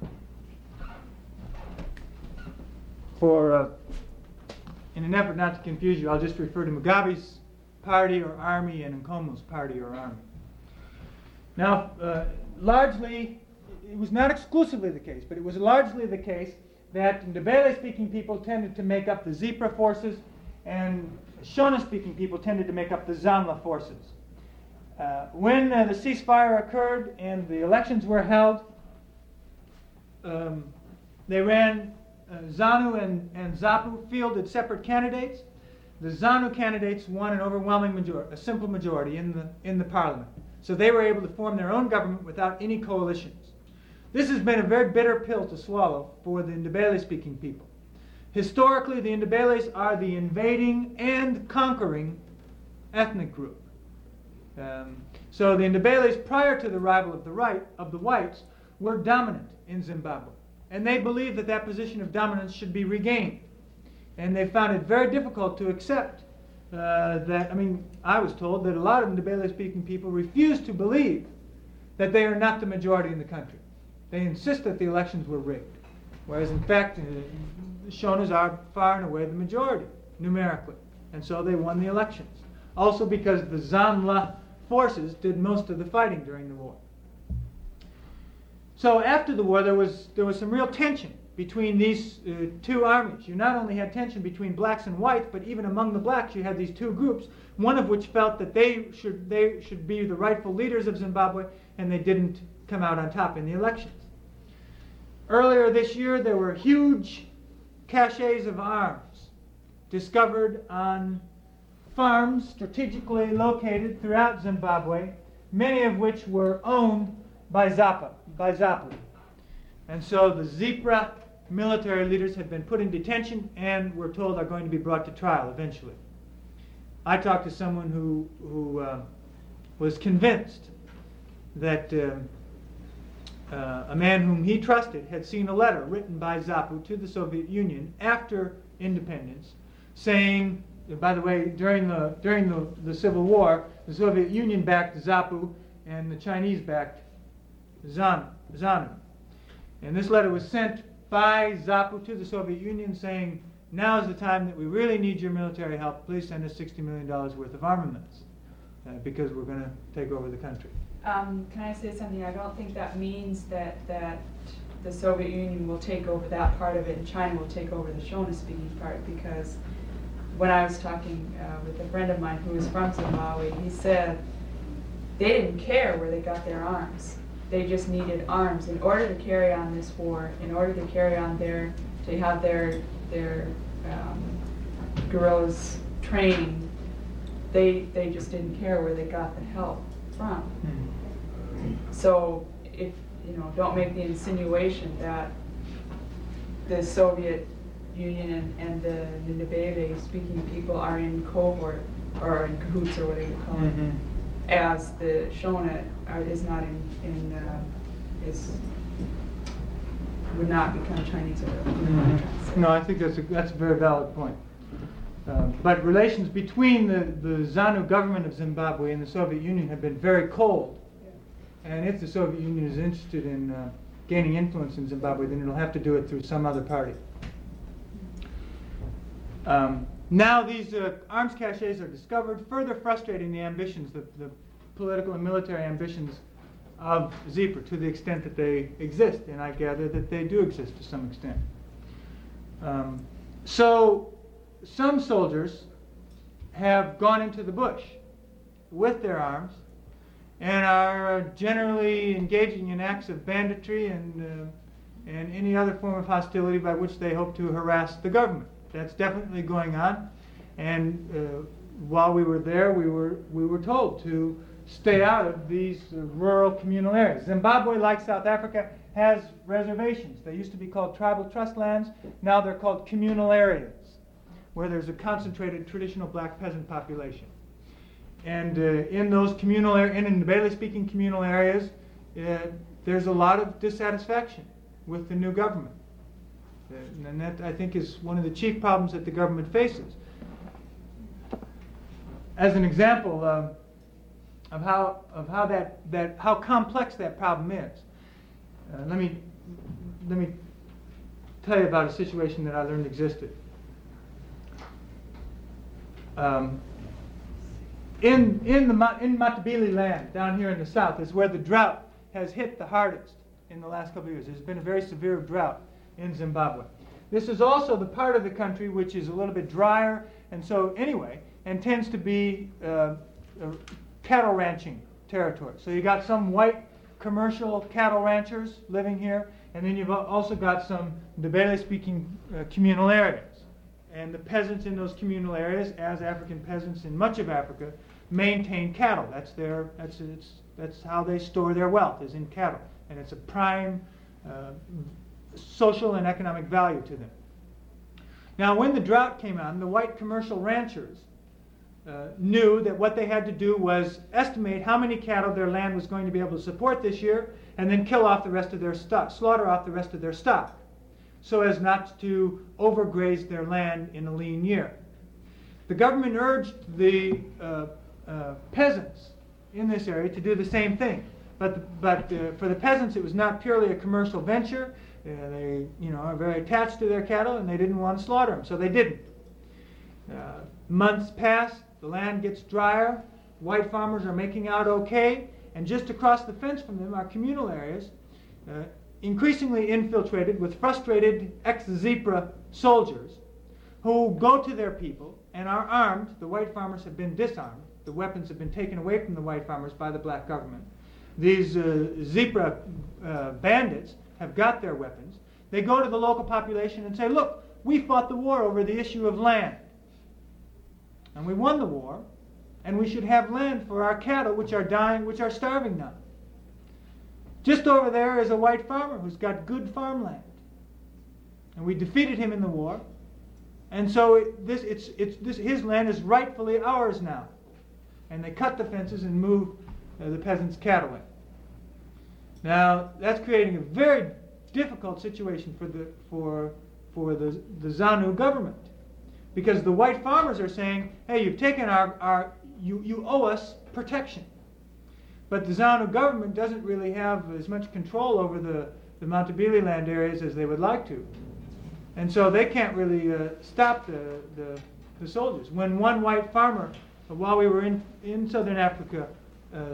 For, uh, in an effort not to confuse you, I'll just refer to Mugabe's party or army and Nkomo's party or army. Now, uh, largely, it was not exclusively the case, but it was largely the case that Ndebele-speaking people tended to make up the ZIPRA forces, and Shona-speaking people tended to make up the Zanla forces. Uh, when uh, the ceasefire occurred and the elections were held, um, they ran uh, ZANU and, and ZAPU fielded separate candidates. The ZANU candidates won an overwhelming majority, a simple majority in the in the parliament. So they were able to form their own government without any coalitions. This has been a very bitter pill to swallow for the Ndebele-speaking people. Historically, the Ndebeles are the invading and conquering ethnic group. Um, so the Ndebeles, prior to the arrival of the right of the whites, were dominant in Zimbabwe, and they believed that that position of dominance should be regained. And they found it very difficult to accept uh, that. I mean, I was told that a lot of Ndebele-speaking people refuse to believe that they are not the majority in the country. They insist that the elections were rigged, whereas in fact, uh, the Shonas are far and away the majority numerically, and so they won the elections. Also because the Zanla forces did most of the fighting during the war. So after the war, there was there was some real tension between these uh, two armies. You not only had tension between blacks and whites, but even among the blacks you had these two groups, one of which felt that they should they should be the rightful leaders of Zimbabwe, and they didn't come out on top in the elections. Earlier this year, there were huge caches of arms discovered on farms strategically located throughout Zimbabwe, many of which were owned by Zapa, by ZAPU. And so the ZIPRA military leaders have been put in detention and we're told are going to be brought to trial eventually. I talked to someone who, who uh, was convinced that um, uh, a man whom he trusted had seen a letter written by ZAPU to the Soviet Union after independence saying, by the way, during the during the, the Civil War, the Soviet Union backed ZAPU and the Chinese backed ZANU. ZANU. And this letter was sent by ZAPU to the Soviet Union saying, now is the time that we really need your military help. Please send us sixty million dollars worth of armaments uh, because we're going to take over the country. Um, can I say something? I don't think that means that, that the Soviet Union will take over that part of it and China will take over the Shona-speaking part, because when I was talking uh, with a friend of mine who was from Zimbabwe, he said they didn't care where they got their arms. They just needed arms in order to carry on this war, in order to carry on their, to have their, their um, guerrillas trained. They, they just didn't care where they got the help from. Mm-hmm. So if you know, don't make the insinuation that the Soviet Union and, and the Nabebe speaking people are in cohort or in cahoots or whatever you call it, Mhm. as the Shona are, is not in, in uh, is would not become Chinese or Mhm. No, I think that's a, that's a very valid point. Uh, but relations between the, the ZANU government of Zimbabwe and the Soviet Union have been very cold. And if the Soviet Union is interested in uh, gaining influence in Zimbabwe, then it'll have to do it through some other party. Um, now these uh, arms caches are discovered, further frustrating the ambitions, the, the political and military ambitions of ZIPRA to the extent that they exist, and I gather that they do exist to some extent. Um, so some soldiers have gone into the bush with their arms and are generally engaging in acts of banditry and, uh, and any other form of hostility by which they hope to harass the government. That's definitely going on, and uh, while we were there, we were, we were told to stay out of these uh, rural communal areas. Zimbabwe, like South Africa, has reservations. They used to be called tribal trust lands. Now they're called communal areas, where there's a concentrated traditional black peasant population. And uh, in those communal areas, in Ndebele-speaking communal areas, uh, there's a lot of dissatisfaction with the new government. Uh, and that, I think, is one of the chief problems that the government faces. As an example uh, of how of how that that how complex that problem is, uh, let me let me tell you about a situation that I learned existed. Um, in in the in Matabele land down here in the south is where the drought has hit the hardest in the last couple of years. There's been a very severe drought in Zimbabwe. This is also the part of the country which is a little bit drier, and so anyway, and tends to be uh, a cattle ranching territory. So you got some white commercial cattle ranchers living here, and then you've also got some Ndebele-speaking uh, communal areas. And the peasants in those communal areas, as African peasants in much of Africa, maintain cattle. That's their that's it's, that's how they store their wealth, is in cattle, and it's a prime uh, social and economic value to them. Now, when the drought came on, the white commercial ranchers uh, knew that what they had to do was estimate how many cattle their land was going to be able to support this year, and then kill off the rest of their stock, slaughter off the rest of their stock, so as not to overgraze their land in a lean year. The government urged the uh, uh, peasants in this area to do the same thing, but the, but uh, for the peasants it was not purely a commercial venture. Uh, they, you know, are very attached to their cattle, and they didn't want to slaughter them, so they didn't. Uh, months pass, the land gets drier, white farmers are making out okay, and just across the fence from them are communal areas, uh, increasingly infiltrated with frustrated ex-ZIPRA soldiers who go to their people and are armed. The white farmers have been disarmed. The weapons have been taken away from the white farmers by the black government. These uh, ZIPRA uh, bandits have got their weapons. They go to the local population and say, look, we fought the war over the issue of land. And we won the war, and we should have land for our cattle, which are dying, which are starving now. Just over there is a white farmer who's got good farmland. And we defeated him in the war. And so it, this, it's, it's, this, his land is rightfully ours now. And they cut the fences and move uh, the peasants' cattle in. Now, that's creating a very difficult situation for the, for, for the, the ZANU government. Because the white farmers are saying, hey, you've taken our, our you, you owe us protection. But the ZANU government doesn't really have as much control over the, the Matabele land areas as they would like to. And so they can't really uh, stop the, the, the soldiers. When one white farmer, uh, while we were in, in southern Africa, uh, uh,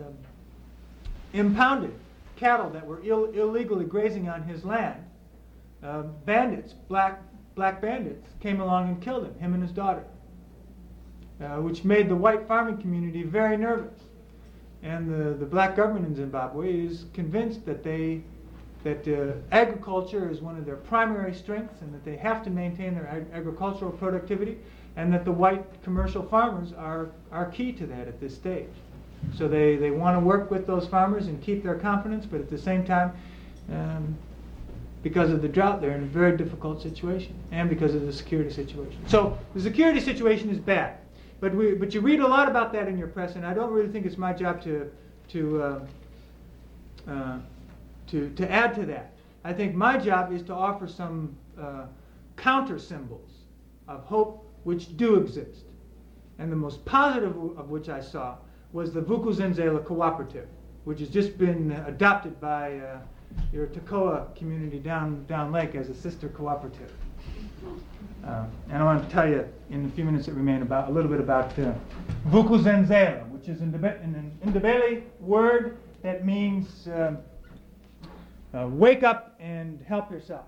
impounded cattle that were Ill, illegally grazing on his land, uh, bandits, black, black bandits, came along and killed him, him and his daughter, uh, which made the white farming community very nervous. And the, the black government in Zimbabwe is convinced that they that uh, agriculture is one of their primary strengths, and that they have to maintain their ag agricultural productivity, and that the white commercial farmers are, are key to that at this stage. So they, they want to work with those farmers and keep their confidence, but at the same time, um, because of the drought, they're in a very difficult situation, and because of the security situation. So the security situation is bad, but we but you read a lot about that in your press, and I don't really think it's my job to to uh, uh, to to add to that. I think my job is to offer some uh, counter symbols of hope which do exist, and the most positive of which I saw was the Vuk'uzenzele Cooperative, which has just been adopted by uh, your Toccoa community down down lake as a sister cooperative. Uh, and I want to tell you in the few minutes that remain about a little bit about uh, Vuk'uzenzele, which is an Ndebele word that means uh, uh, wake up and help yourself.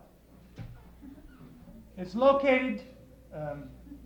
It's located. Um,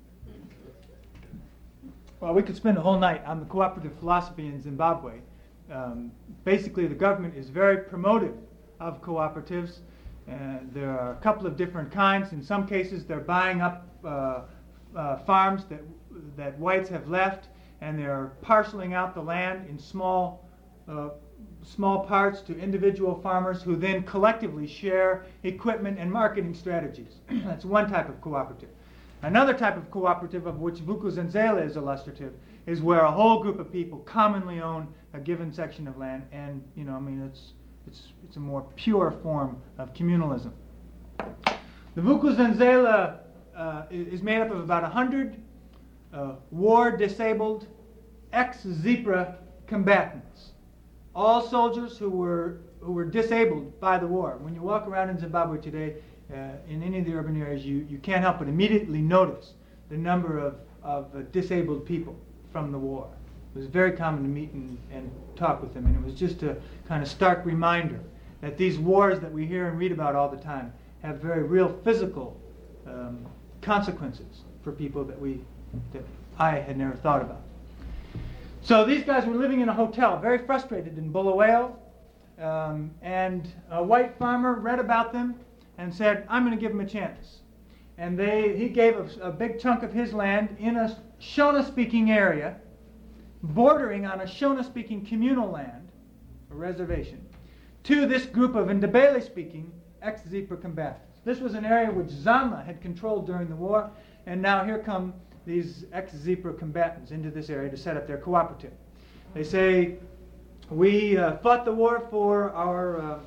well, we could spend a whole night on the cooperative philosophy in Zimbabwe. Um, basically, the government is very promotive of cooperatives. Uh, there are a couple of different kinds. In some cases, they're buying up uh, uh, farms that that whites have left, and they're parceling out the land in small uh, small parts to individual farmers who then collectively share equipment and marketing strategies. That's one type of cooperative. Another type of cooperative, of which Vuk'uzenzele is illustrative, is where a whole group of people commonly own a given section of land, and you know, I mean, it's it's it's a more pure form of communalism. The Vuk'uzenzele uh, is made up of about a hundred uh, war-disabled ex-Zipra combatants, all soldiers who were who were disabled by the war. When you walk around in Zimbabwe today, uh, in any of the urban areas, you, you can't help but immediately notice the number of, of uh, disabled people from the war. It was very common to meet and, and talk with them, and it was just a kind of stark reminder that these wars that we hear and read about all the time have very real physical um, consequences for people that we that I had never thought about. So these guys were living in a hotel, very frustrated in Bulawayo, um, and a white farmer read about them and said, "I'm going to give them a chance." And they he gave a, a big chunk of his land in a Shona-speaking area, bordering on a Shona-speaking communal land, a reservation, to this group of Ndebele-speaking ex-Zipra combatants. This was an area which Zama had controlled during the war, and now here come these ex-Zipra combatants into this area to set up their cooperative. They say, we uh, fought the war for our, uh,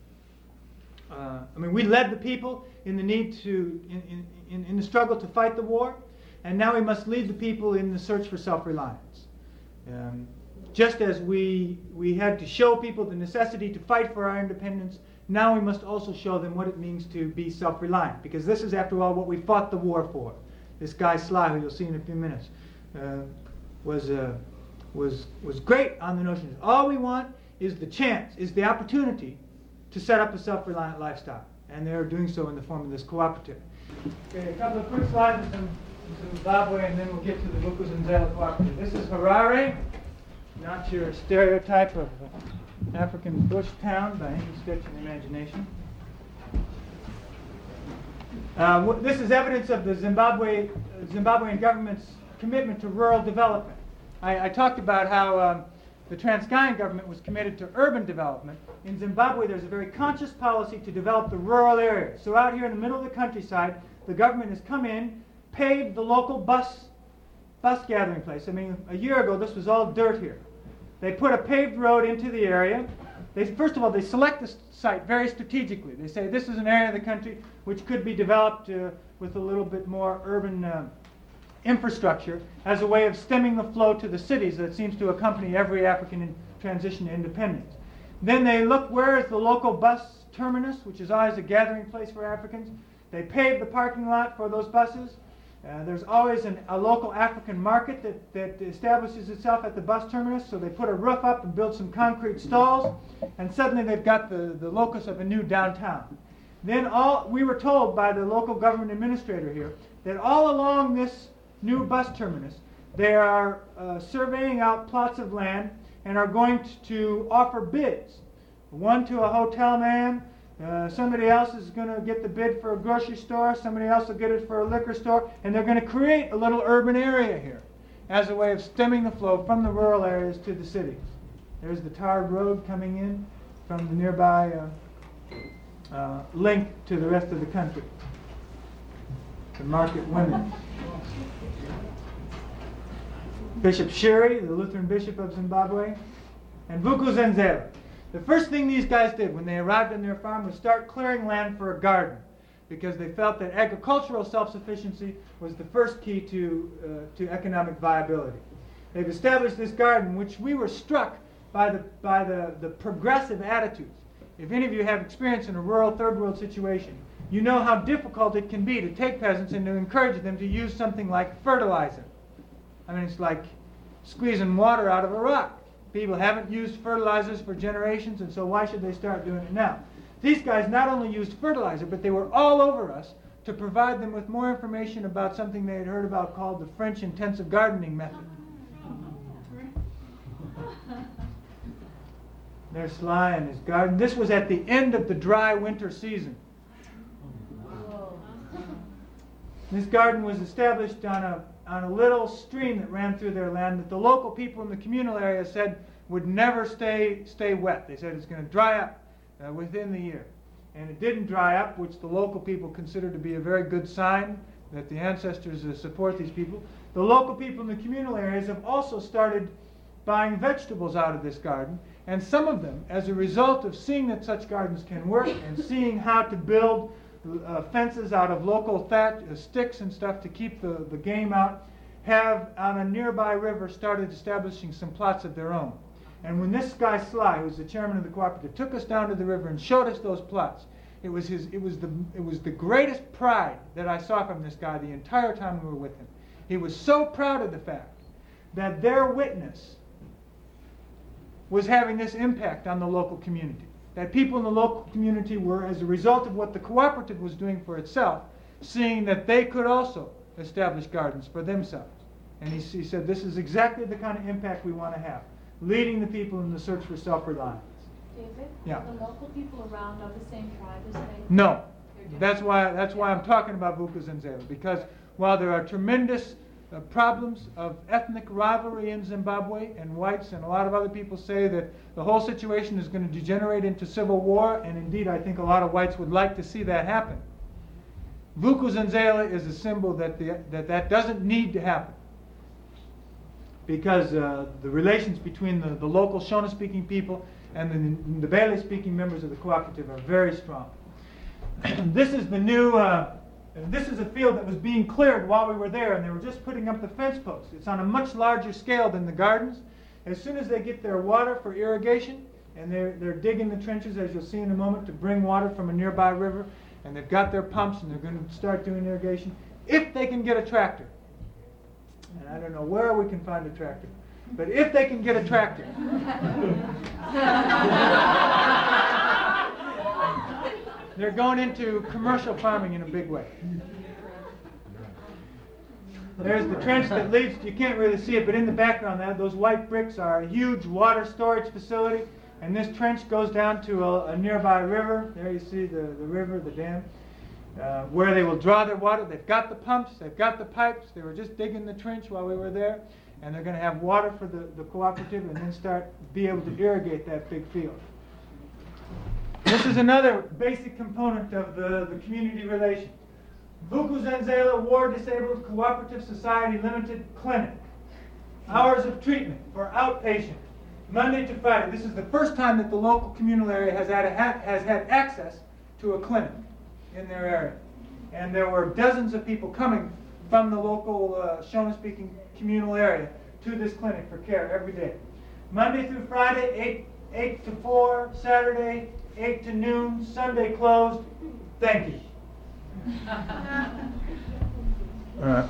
uh, I mean, we led the people in the need to, in, in, in the struggle to fight the war, and now we must lead the people in the search for self-reliance. Um, just as we, we had to show people the necessity to fight for our independence, now we must also show them what it means to be self-reliant, because this is, after all, what we fought the war for. This guy Sly, who you'll see in a few minutes, uh, was, uh, was, was great on the notion that all we want is the chance, is the opportunity to set up a self-reliant lifestyle. And they're doing so in the form of this cooperative. Okay, a couple of quick slides from Zimbabwe, and then we'll get to the Vuk'uzenzele cooperative. This is Harare, not your stereotype of an African bush town by any stretch of the imagination. Uh, this is evidence of the Zimbabwe, uh, Zimbabwean government's commitment to rural development. I, I talked about how um, the Transkeian government was committed to urban development. In Zimbabwe, there's a very conscious policy to develop the rural areas. So out here in the middle of the countryside, the government has come in, paved the local bus, bus gathering place. I mean, a year ago, this was all dirt here. They put a paved road into the area. They, first of all, they select the site very strategically. They say this is an area of the country which could be developed uh, with a little bit more urban uh, infrastructure as a way of stemming the flow to the cities that seems to accompany every African in transition to independence. Then they look, where is the local bus terminus, which is always a gathering place for Africans. They pave the parking lot for those buses. Uh, there's always an, a local African market that, that establishes itself at the bus terminus, so they put a roof up and build some concrete stalls, and suddenly they've got the, the locus of a new downtown. Then all we were told by the local government administrator here that all along this new bus terminus, they are uh, surveying out plots of land and are going to, to offer bids. One to a hotel man, Uh, somebody else is going to get the bid for a grocery store, somebody else will get it for a liquor store, and they're going to create a little urban area here. as a way of stemming the flow from the rural areas to the cities. There's the tarred road coming in from the nearby uh, uh, link to the rest of the country, the market women. Bishop Shiri, the Lutheran bishop of Zimbabwe, and Vuk'uzenzele. The first thing these guys did when they arrived on their farm was start clearing land for a garden, because they felt that agricultural self-sufficiency was the first key to, uh, to economic viability. They've established this garden, which we were struck by, the, by the, the progressive attitudes. If any of you have experience in a rural third world situation, you know how difficult it can be to take peasants and to encourage them to use something like fertilizer. I mean, it's like squeezing water out of a rock. People haven't used fertilizers for generations, and so why should they start doing it now? These guys not only used fertilizer, but they were all over us to provide them with more information about something they had heard about called the French intensive gardening method. There's Sly and his garden. This was at the end of the dry winter season. This garden was established on a on a little stream that ran through their land that the local people in the communal area said would never stay stay wet. They said it's going to dry up uh, within the year. And it didn't dry up, which the local people considered to be a very good sign that the ancestors uh, support these people. The local people in the communal areas have also started buying vegetables out of this garden, and some of them, as a result of seeing that such gardens can work and seeing how to build Uh, fences out of local thatch, uh, sticks and stuff to keep the, the game out, have on a nearby river started establishing some plots of their own. And when this guy Sly, who's the chairman of the cooperative, took us down to the river and showed us those plots, it was his it was the it was the greatest pride that I saw from this guy the entire time we were with him. He was so proud of the fact that their witness was having this impact on the local community. That people in the local community were, as a result of what the cooperative was doing for itself, seeing that they could also establish gardens for themselves. And he, he said, this is exactly the kind of impact we want to have, leading the people in the search for self-reliance. David, Yeah. are the local people around of the same tribe as they? No. That's why, that's why I'm talking about Vuk'uzenzele, because while there are tremendous uh, problems of ethnic rivalry in Zimbabwe, and whites and a lot of other people say that the whole situation is going to degenerate into civil war, and indeed I think a lot of whites would like to see that happen. Vuk'uzenzele is a symbol that the, that, that doesn't need to happen, because uh, the relations between the, the local Shona-speaking people and the Ndebele-speaking members of the cooperative are very strong. This is the new, uh, this is a field that was being cleared while we were there, and they were just putting up the fence posts. It's on a much larger scale than the gardens. As soon as they get their water for irrigation, and they're, they're digging the trenches, as you'll see in a moment, to bring water from a nearby river, and they've got their pumps, and they're going to start doing irrigation, if they can get a tractor. And I don't know where we can find a tractor, but if they can get a tractor, they're going into commercial farming in a big way. There's the trench that leads, you can't really see it, but in the background there, those white bricks are a huge water storage facility, and this trench goes down to a, a nearby river. There you see the, the river, the dam, uh, where they will draw their water. They've got the pumps, they've got the pipes. They were just digging the trench while we were there, and they're going to have water for the, the cooperative and then start be able to irrigate that big field. This is another basic component of the, the community relations. Vuk'uzenzele War Disabled Cooperative Society Limited Clinic. Hours of treatment for outpatient, Monday to Friday. This is the first time that the local communal area has had, a, has had access to a clinic in their area. And there were dozens of people coming from the local uh, Shona-speaking communal area to this clinic for care every day. Monday through Friday, eight to four, Saturday, eight to noon, Sunday closed. Thank you. uh,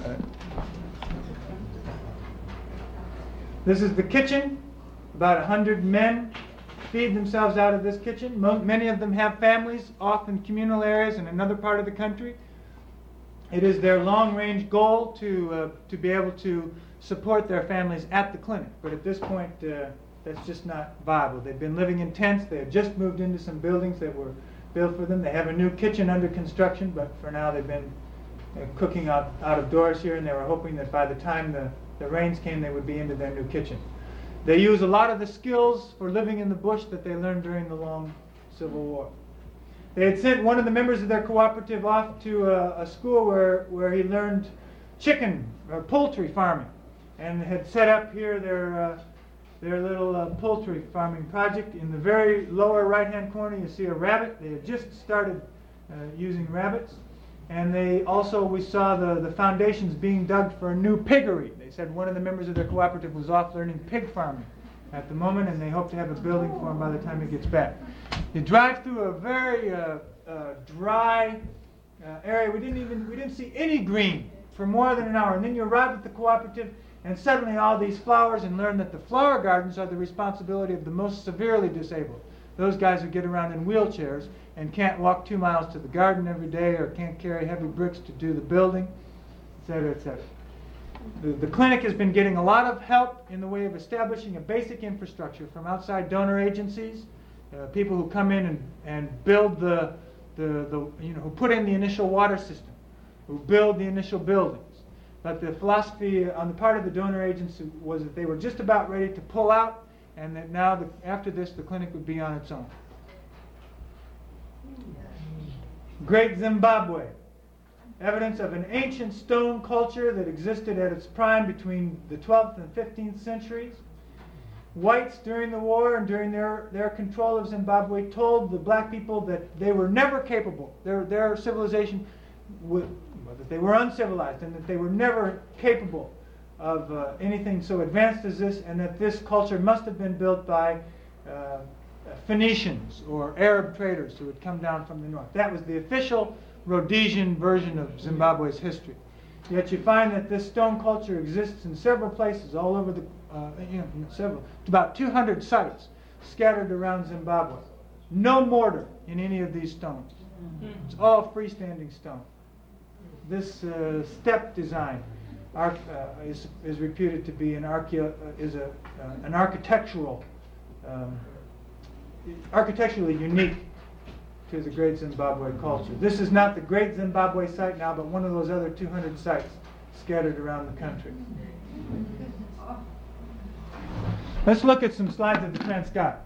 this is the kitchen. About a hundred men feed themselves out of this kitchen. Mo many of them have families off in communal areas in another part of the country. It is their long-range goal to uh, to be able to support their families at the clinic, but at this point uh, that's just not viable. They've been living in tents. They have just moved into some buildings that were built for them. They have a new kitchen under construction, but for now they've been uh, cooking out, out of doors here, and they were hoping that by the time the the rains came, they would be into their new kitchen. They use a lot of the skills for living in the bush that they learned during the long Civil War. They had sent one of the members of their cooperative off to a, a school where, where he learned chicken or poultry farming, and had set up here their, uh, their little uh, poultry farming project. In the very lower right-hand corner, you see a rabbit. They had just started uh, using rabbits. And they also, we saw the, the foundations being dug for a new piggery. They said one of the members of their cooperative was off learning pig farming at the moment, and they hope to have a building for him by the time he gets back. You drive through a very uh, uh, dry uh, area. We didn't even, we didn't see any green for more than an hour. And then you arrive at the cooperative, and suddenly all these flowers, and learn that the flower gardens are the responsibility of the most severely disabled. Those guys who get around in wheelchairs and can't walk two miles to the garden every day, or can't carry heavy bricks to do the building, et cetera, et cetera. The, the clinic has been getting a lot of help in the way of establishing a basic infrastructure from outside donor agencies, uh, people who come in and, and build the, the, the, you know, who put in the initial water system, who build the initial buildings. But the philosophy on the part of the donor agency was that they were just about ready to pull out, and that now, the, after this, the clinic would be on its own. Great Zimbabwe. Evidence of an ancient stone culture that existed at its prime between the twelfth and fifteenth centuries. Whites during the war and during their, their control of Zimbabwe told the black people that they were never capable, their, their civilization, would, well, that they were uncivilized, and that they were never capable of uh, anything so advanced as this, and that this culture must have been built by uh, Phoenicians or Arab traders who had come down from the north. That was the official Rhodesian version of Zimbabwe's history. Yet you find that this stone culture exists in several places all over the, uh, you know, several, about two hundred sites scattered around Zimbabwe. No mortar in any of these stones. It's all freestanding stone. This uh, step design arch, uh, is, is reputed to be an, archeo- uh, is a, uh, an architectural, um, architecturally unique to the Great Zimbabwe culture. This is not the Great Zimbabwe site now, but one of those other two hundred sites scattered around the country. Let's look at some slides of the Transcai.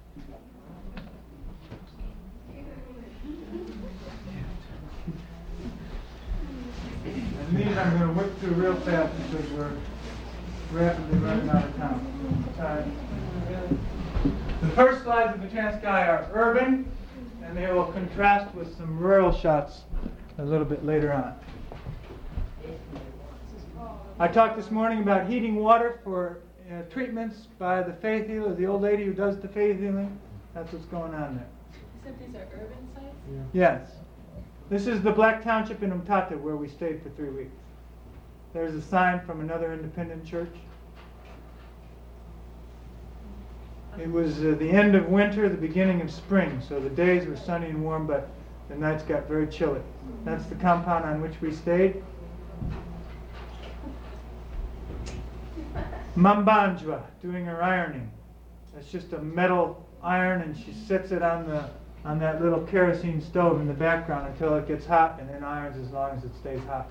And these I'm going to whip through real fast because we're rapidly running out of time. time. The first slides of the Transcai are urban, and they will contrast with some rural shots a little bit later on. I talked this morning about heating water for uh, treatments by the faith healer, the old lady who does the faith healing. That's what's going on there. You said these are urban sites? Yeah. Yes. This is the Black Township in Umtata where we stayed for three weeks. There's a sign from another independent church. It was uh, the end of winter, the beginning of spring, so the days were sunny and warm, but the nights got very chilly. That's the compound on which we stayed. Mambanjwa, doing her ironing. That's just a metal iron, and she sets it on the on that little kerosene stove in the background until it gets hot, and then irons as long as it stays hot.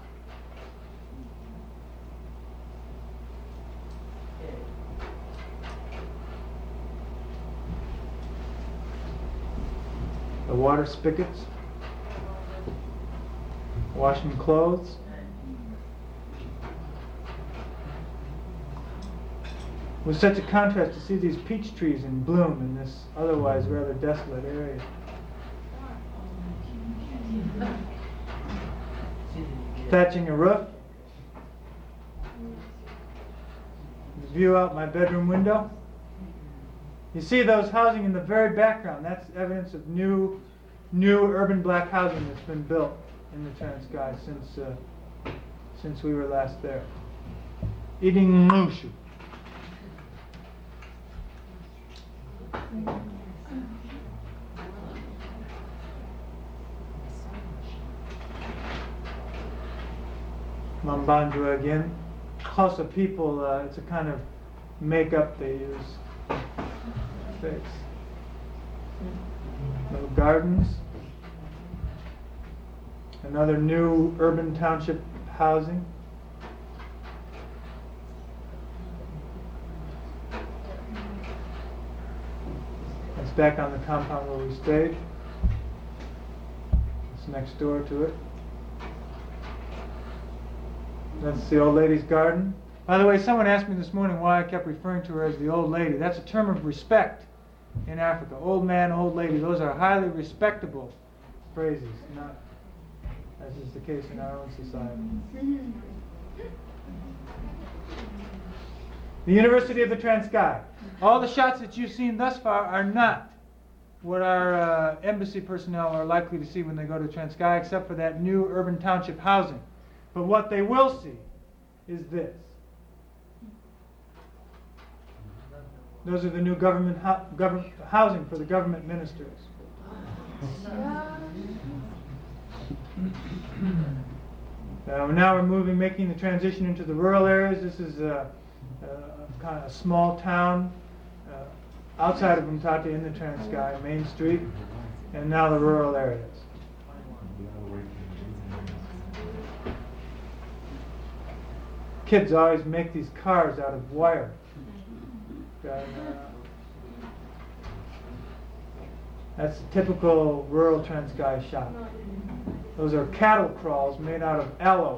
The water spigots, washing clothes. It was such a contrast to see these peach trees in bloom in this otherwise rather desolate area. Thatching a roof. View out my bedroom window. You see those housing in the very background. That's evidence of new, new urban black housing that's been built in the Transcai since uh, since we were last there. Eating mushu. Mambanjwa again. Hausa people, uh, it's a kind of makeup they use. Face. Little gardens. Another new urban township housing. back on the compound where we stayed. It's next door to it. That's the old lady's garden. By the way, someone asked me this morning why I kept referring to her as the old lady. That's a term of respect in Africa. Old man, old lady, those are highly respectable phrases, not as is the case in our own society. The University of the Transkei. All the shots that you've seen thus far are not what our uh, embassy personnel are likely to see when they go to Transkei, except for that new urban township housing. But what they will see is this. Those are the new government, ho- government housing for the government ministers. Uh, now we're moving, making the transition into the rural areas. This is a, a, a kind of a small town uh, outside of Umtata in the Transkei, Main Street, and now the rural areas. Kids always make these cars out of wire. And, uh, that's a typical rural Transkei shop. Those are cattle crawls made out of aloes.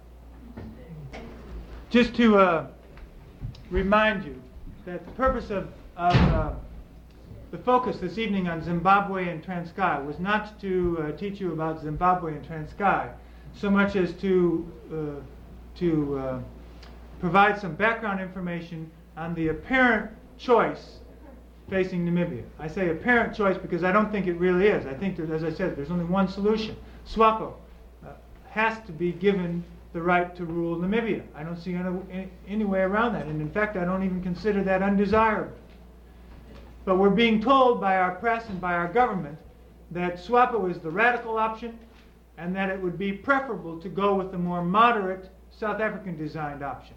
Just to uh, remind you that the purpose of, of uh, the focus this evening on Zimbabwe and Transkei was not to uh, teach you about Zimbabwe and Transkei so much as to uh, to uh, provide some background information on the apparent choice facing Namibia. I say apparent choice because I don't think it really is. I think that, as I said, there's only one solution. SWAPO uh, has to be given the right to rule Namibia. I don't see any, any, any way around that, and in fact I don't even consider that undesirable. But we're being told by our press and by our government that SWAPO is the radical option and that it would be preferable to go with the more moderate South African designed option.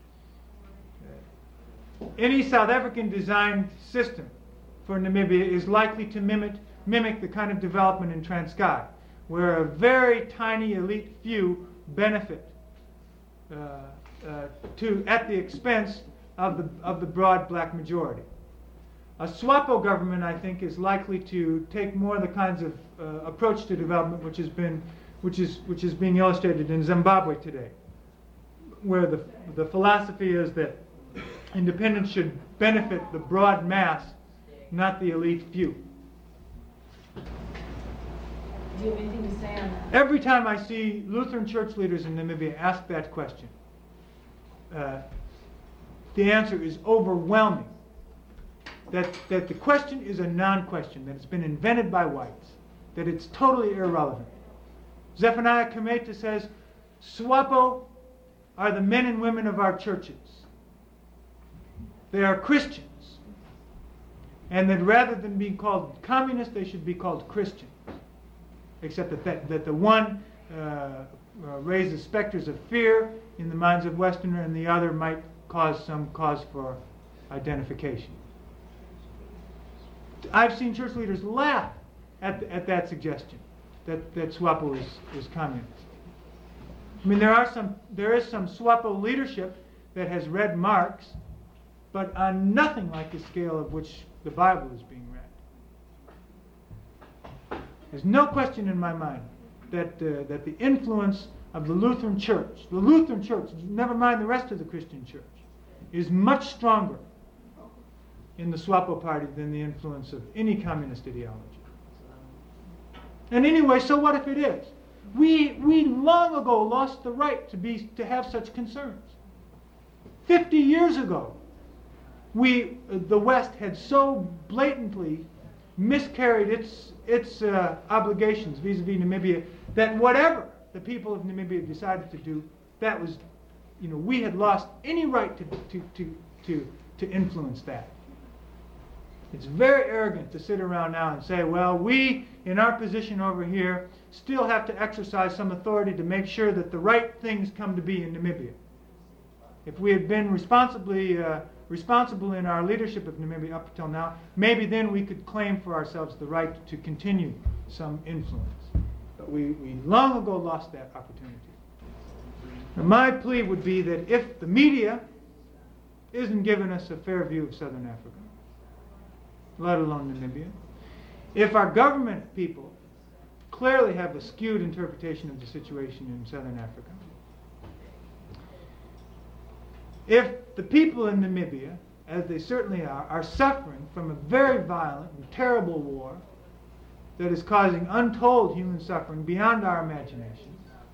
Any South African designed system for Namibia is likely to mimic, mimic the kind of development in Transkei, where a very tiny elite few benefit uh, uh, to, at the expense of the, of the broad black majority. A SWAPO government, I think, is likely to take more the kinds of uh, approach to development which has been, which is, which is being illustrated in Zimbabwe today, where the, the philosophy is that independence should benefit the broad mass, not the elite few. Do you have anything to say on that? Every time I see Lutheran church leaders in Namibia ask that question, uh, the answer is overwhelming. That, that the question is a non-question, that it's been invented by whites, that it's totally irrelevant. Zephaniah Kameta says, SWAPO are the men and women of our churches. They are Christians. And that rather than being called communists, they should be called Christians. Except that, that, that the one uh, uh, raises specters of fear in the minds of Westerner, and the other might cause some cause for identification. I've seen church leaders laugh at, at that suggestion, that, that SWAPO is, is communist. I mean, there are some, there is some SWAPO leadership that has read Marx, but on nothing like the scale of which the Bible is being read. There's no question in my mind that, uh, that the influence of the Lutheran Church, the Lutheran Church, never mind the rest of the Christian Church, is much stronger in the SWAPO party than the influence of any communist ideology. And anyway, so what if it is? We, we long ago lost the right to, be, to have such concerns. Fifty years ago, we, uh, the West had so blatantly miscarried its, its uh, obligations vis-a-vis Namibia that whatever the people of Namibia decided to do, that was, you know, we had lost any right to, to, to, to, to influence that. It's very arrogant to sit around now and say, well, we, in our position over here, still have to exercise some authority to make sure that the right things come to be in Namibia. If we had been responsibly uh, responsible in our leadership of Namibia up until now, maybe then we could claim for ourselves the right to continue some influence. But we, we long ago lost that opportunity. Now, my plea would be that if the media isn't giving us a fair view of Southern Africa, let alone Namibia. If our government people clearly have a skewed interpretation of the situation in Southern Africa, if the people in Namibia, as they certainly are, are suffering from a very violent and terrible war that is causing untold human suffering beyond our imagination,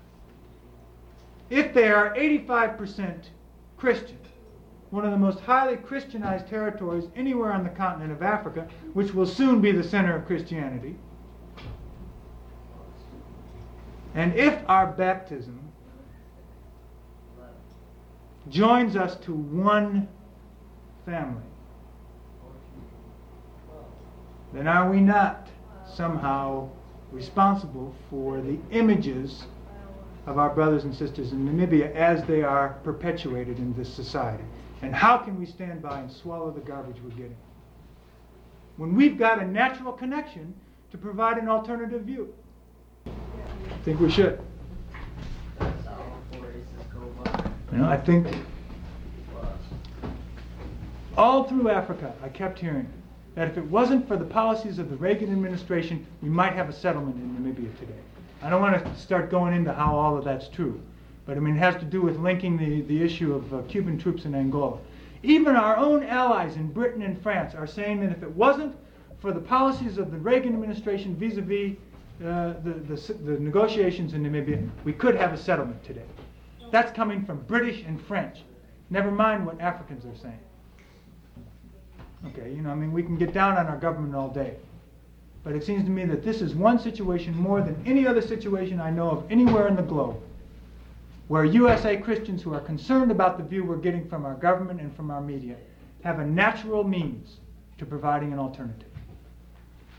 if they are eighty-five percent Christian, one of the most highly Christianized territories anywhere on the continent of Africa, which will soon be the center of Christianity, and if our baptism joins us to one family, then are we not somehow responsible for the images of our brothers and sisters in Namibia as they are perpetuated in this society? And how can we stand by and swallow the garbage we're getting when we've got a natural connection to provide an alternative view? I think we should. You know, I think all through Africa I kept hearing that if it wasn't for the policies of the Reagan administration, we might have a settlement in Namibia today. I don't want to start going into how all of that's true, but I mean it has to do with linking the, the issue of uh, Cuban troops in Angola. Even our own allies in Britain and France are saying that if it wasn't for the policies of the Reagan administration vis-a-vis uh, the, the, the negotiations in Namibia, we could have a settlement today. That's coming from British and French. Never mind what Africans are saying. Okay, you know, I mean, we can get down on our government all day. But it seems to me that this is one situation more than any other situation I know of anywhere in the globe where U S A Christians who are concerned about the view we're getting from our government and from our media have a natural means to providing an alternative.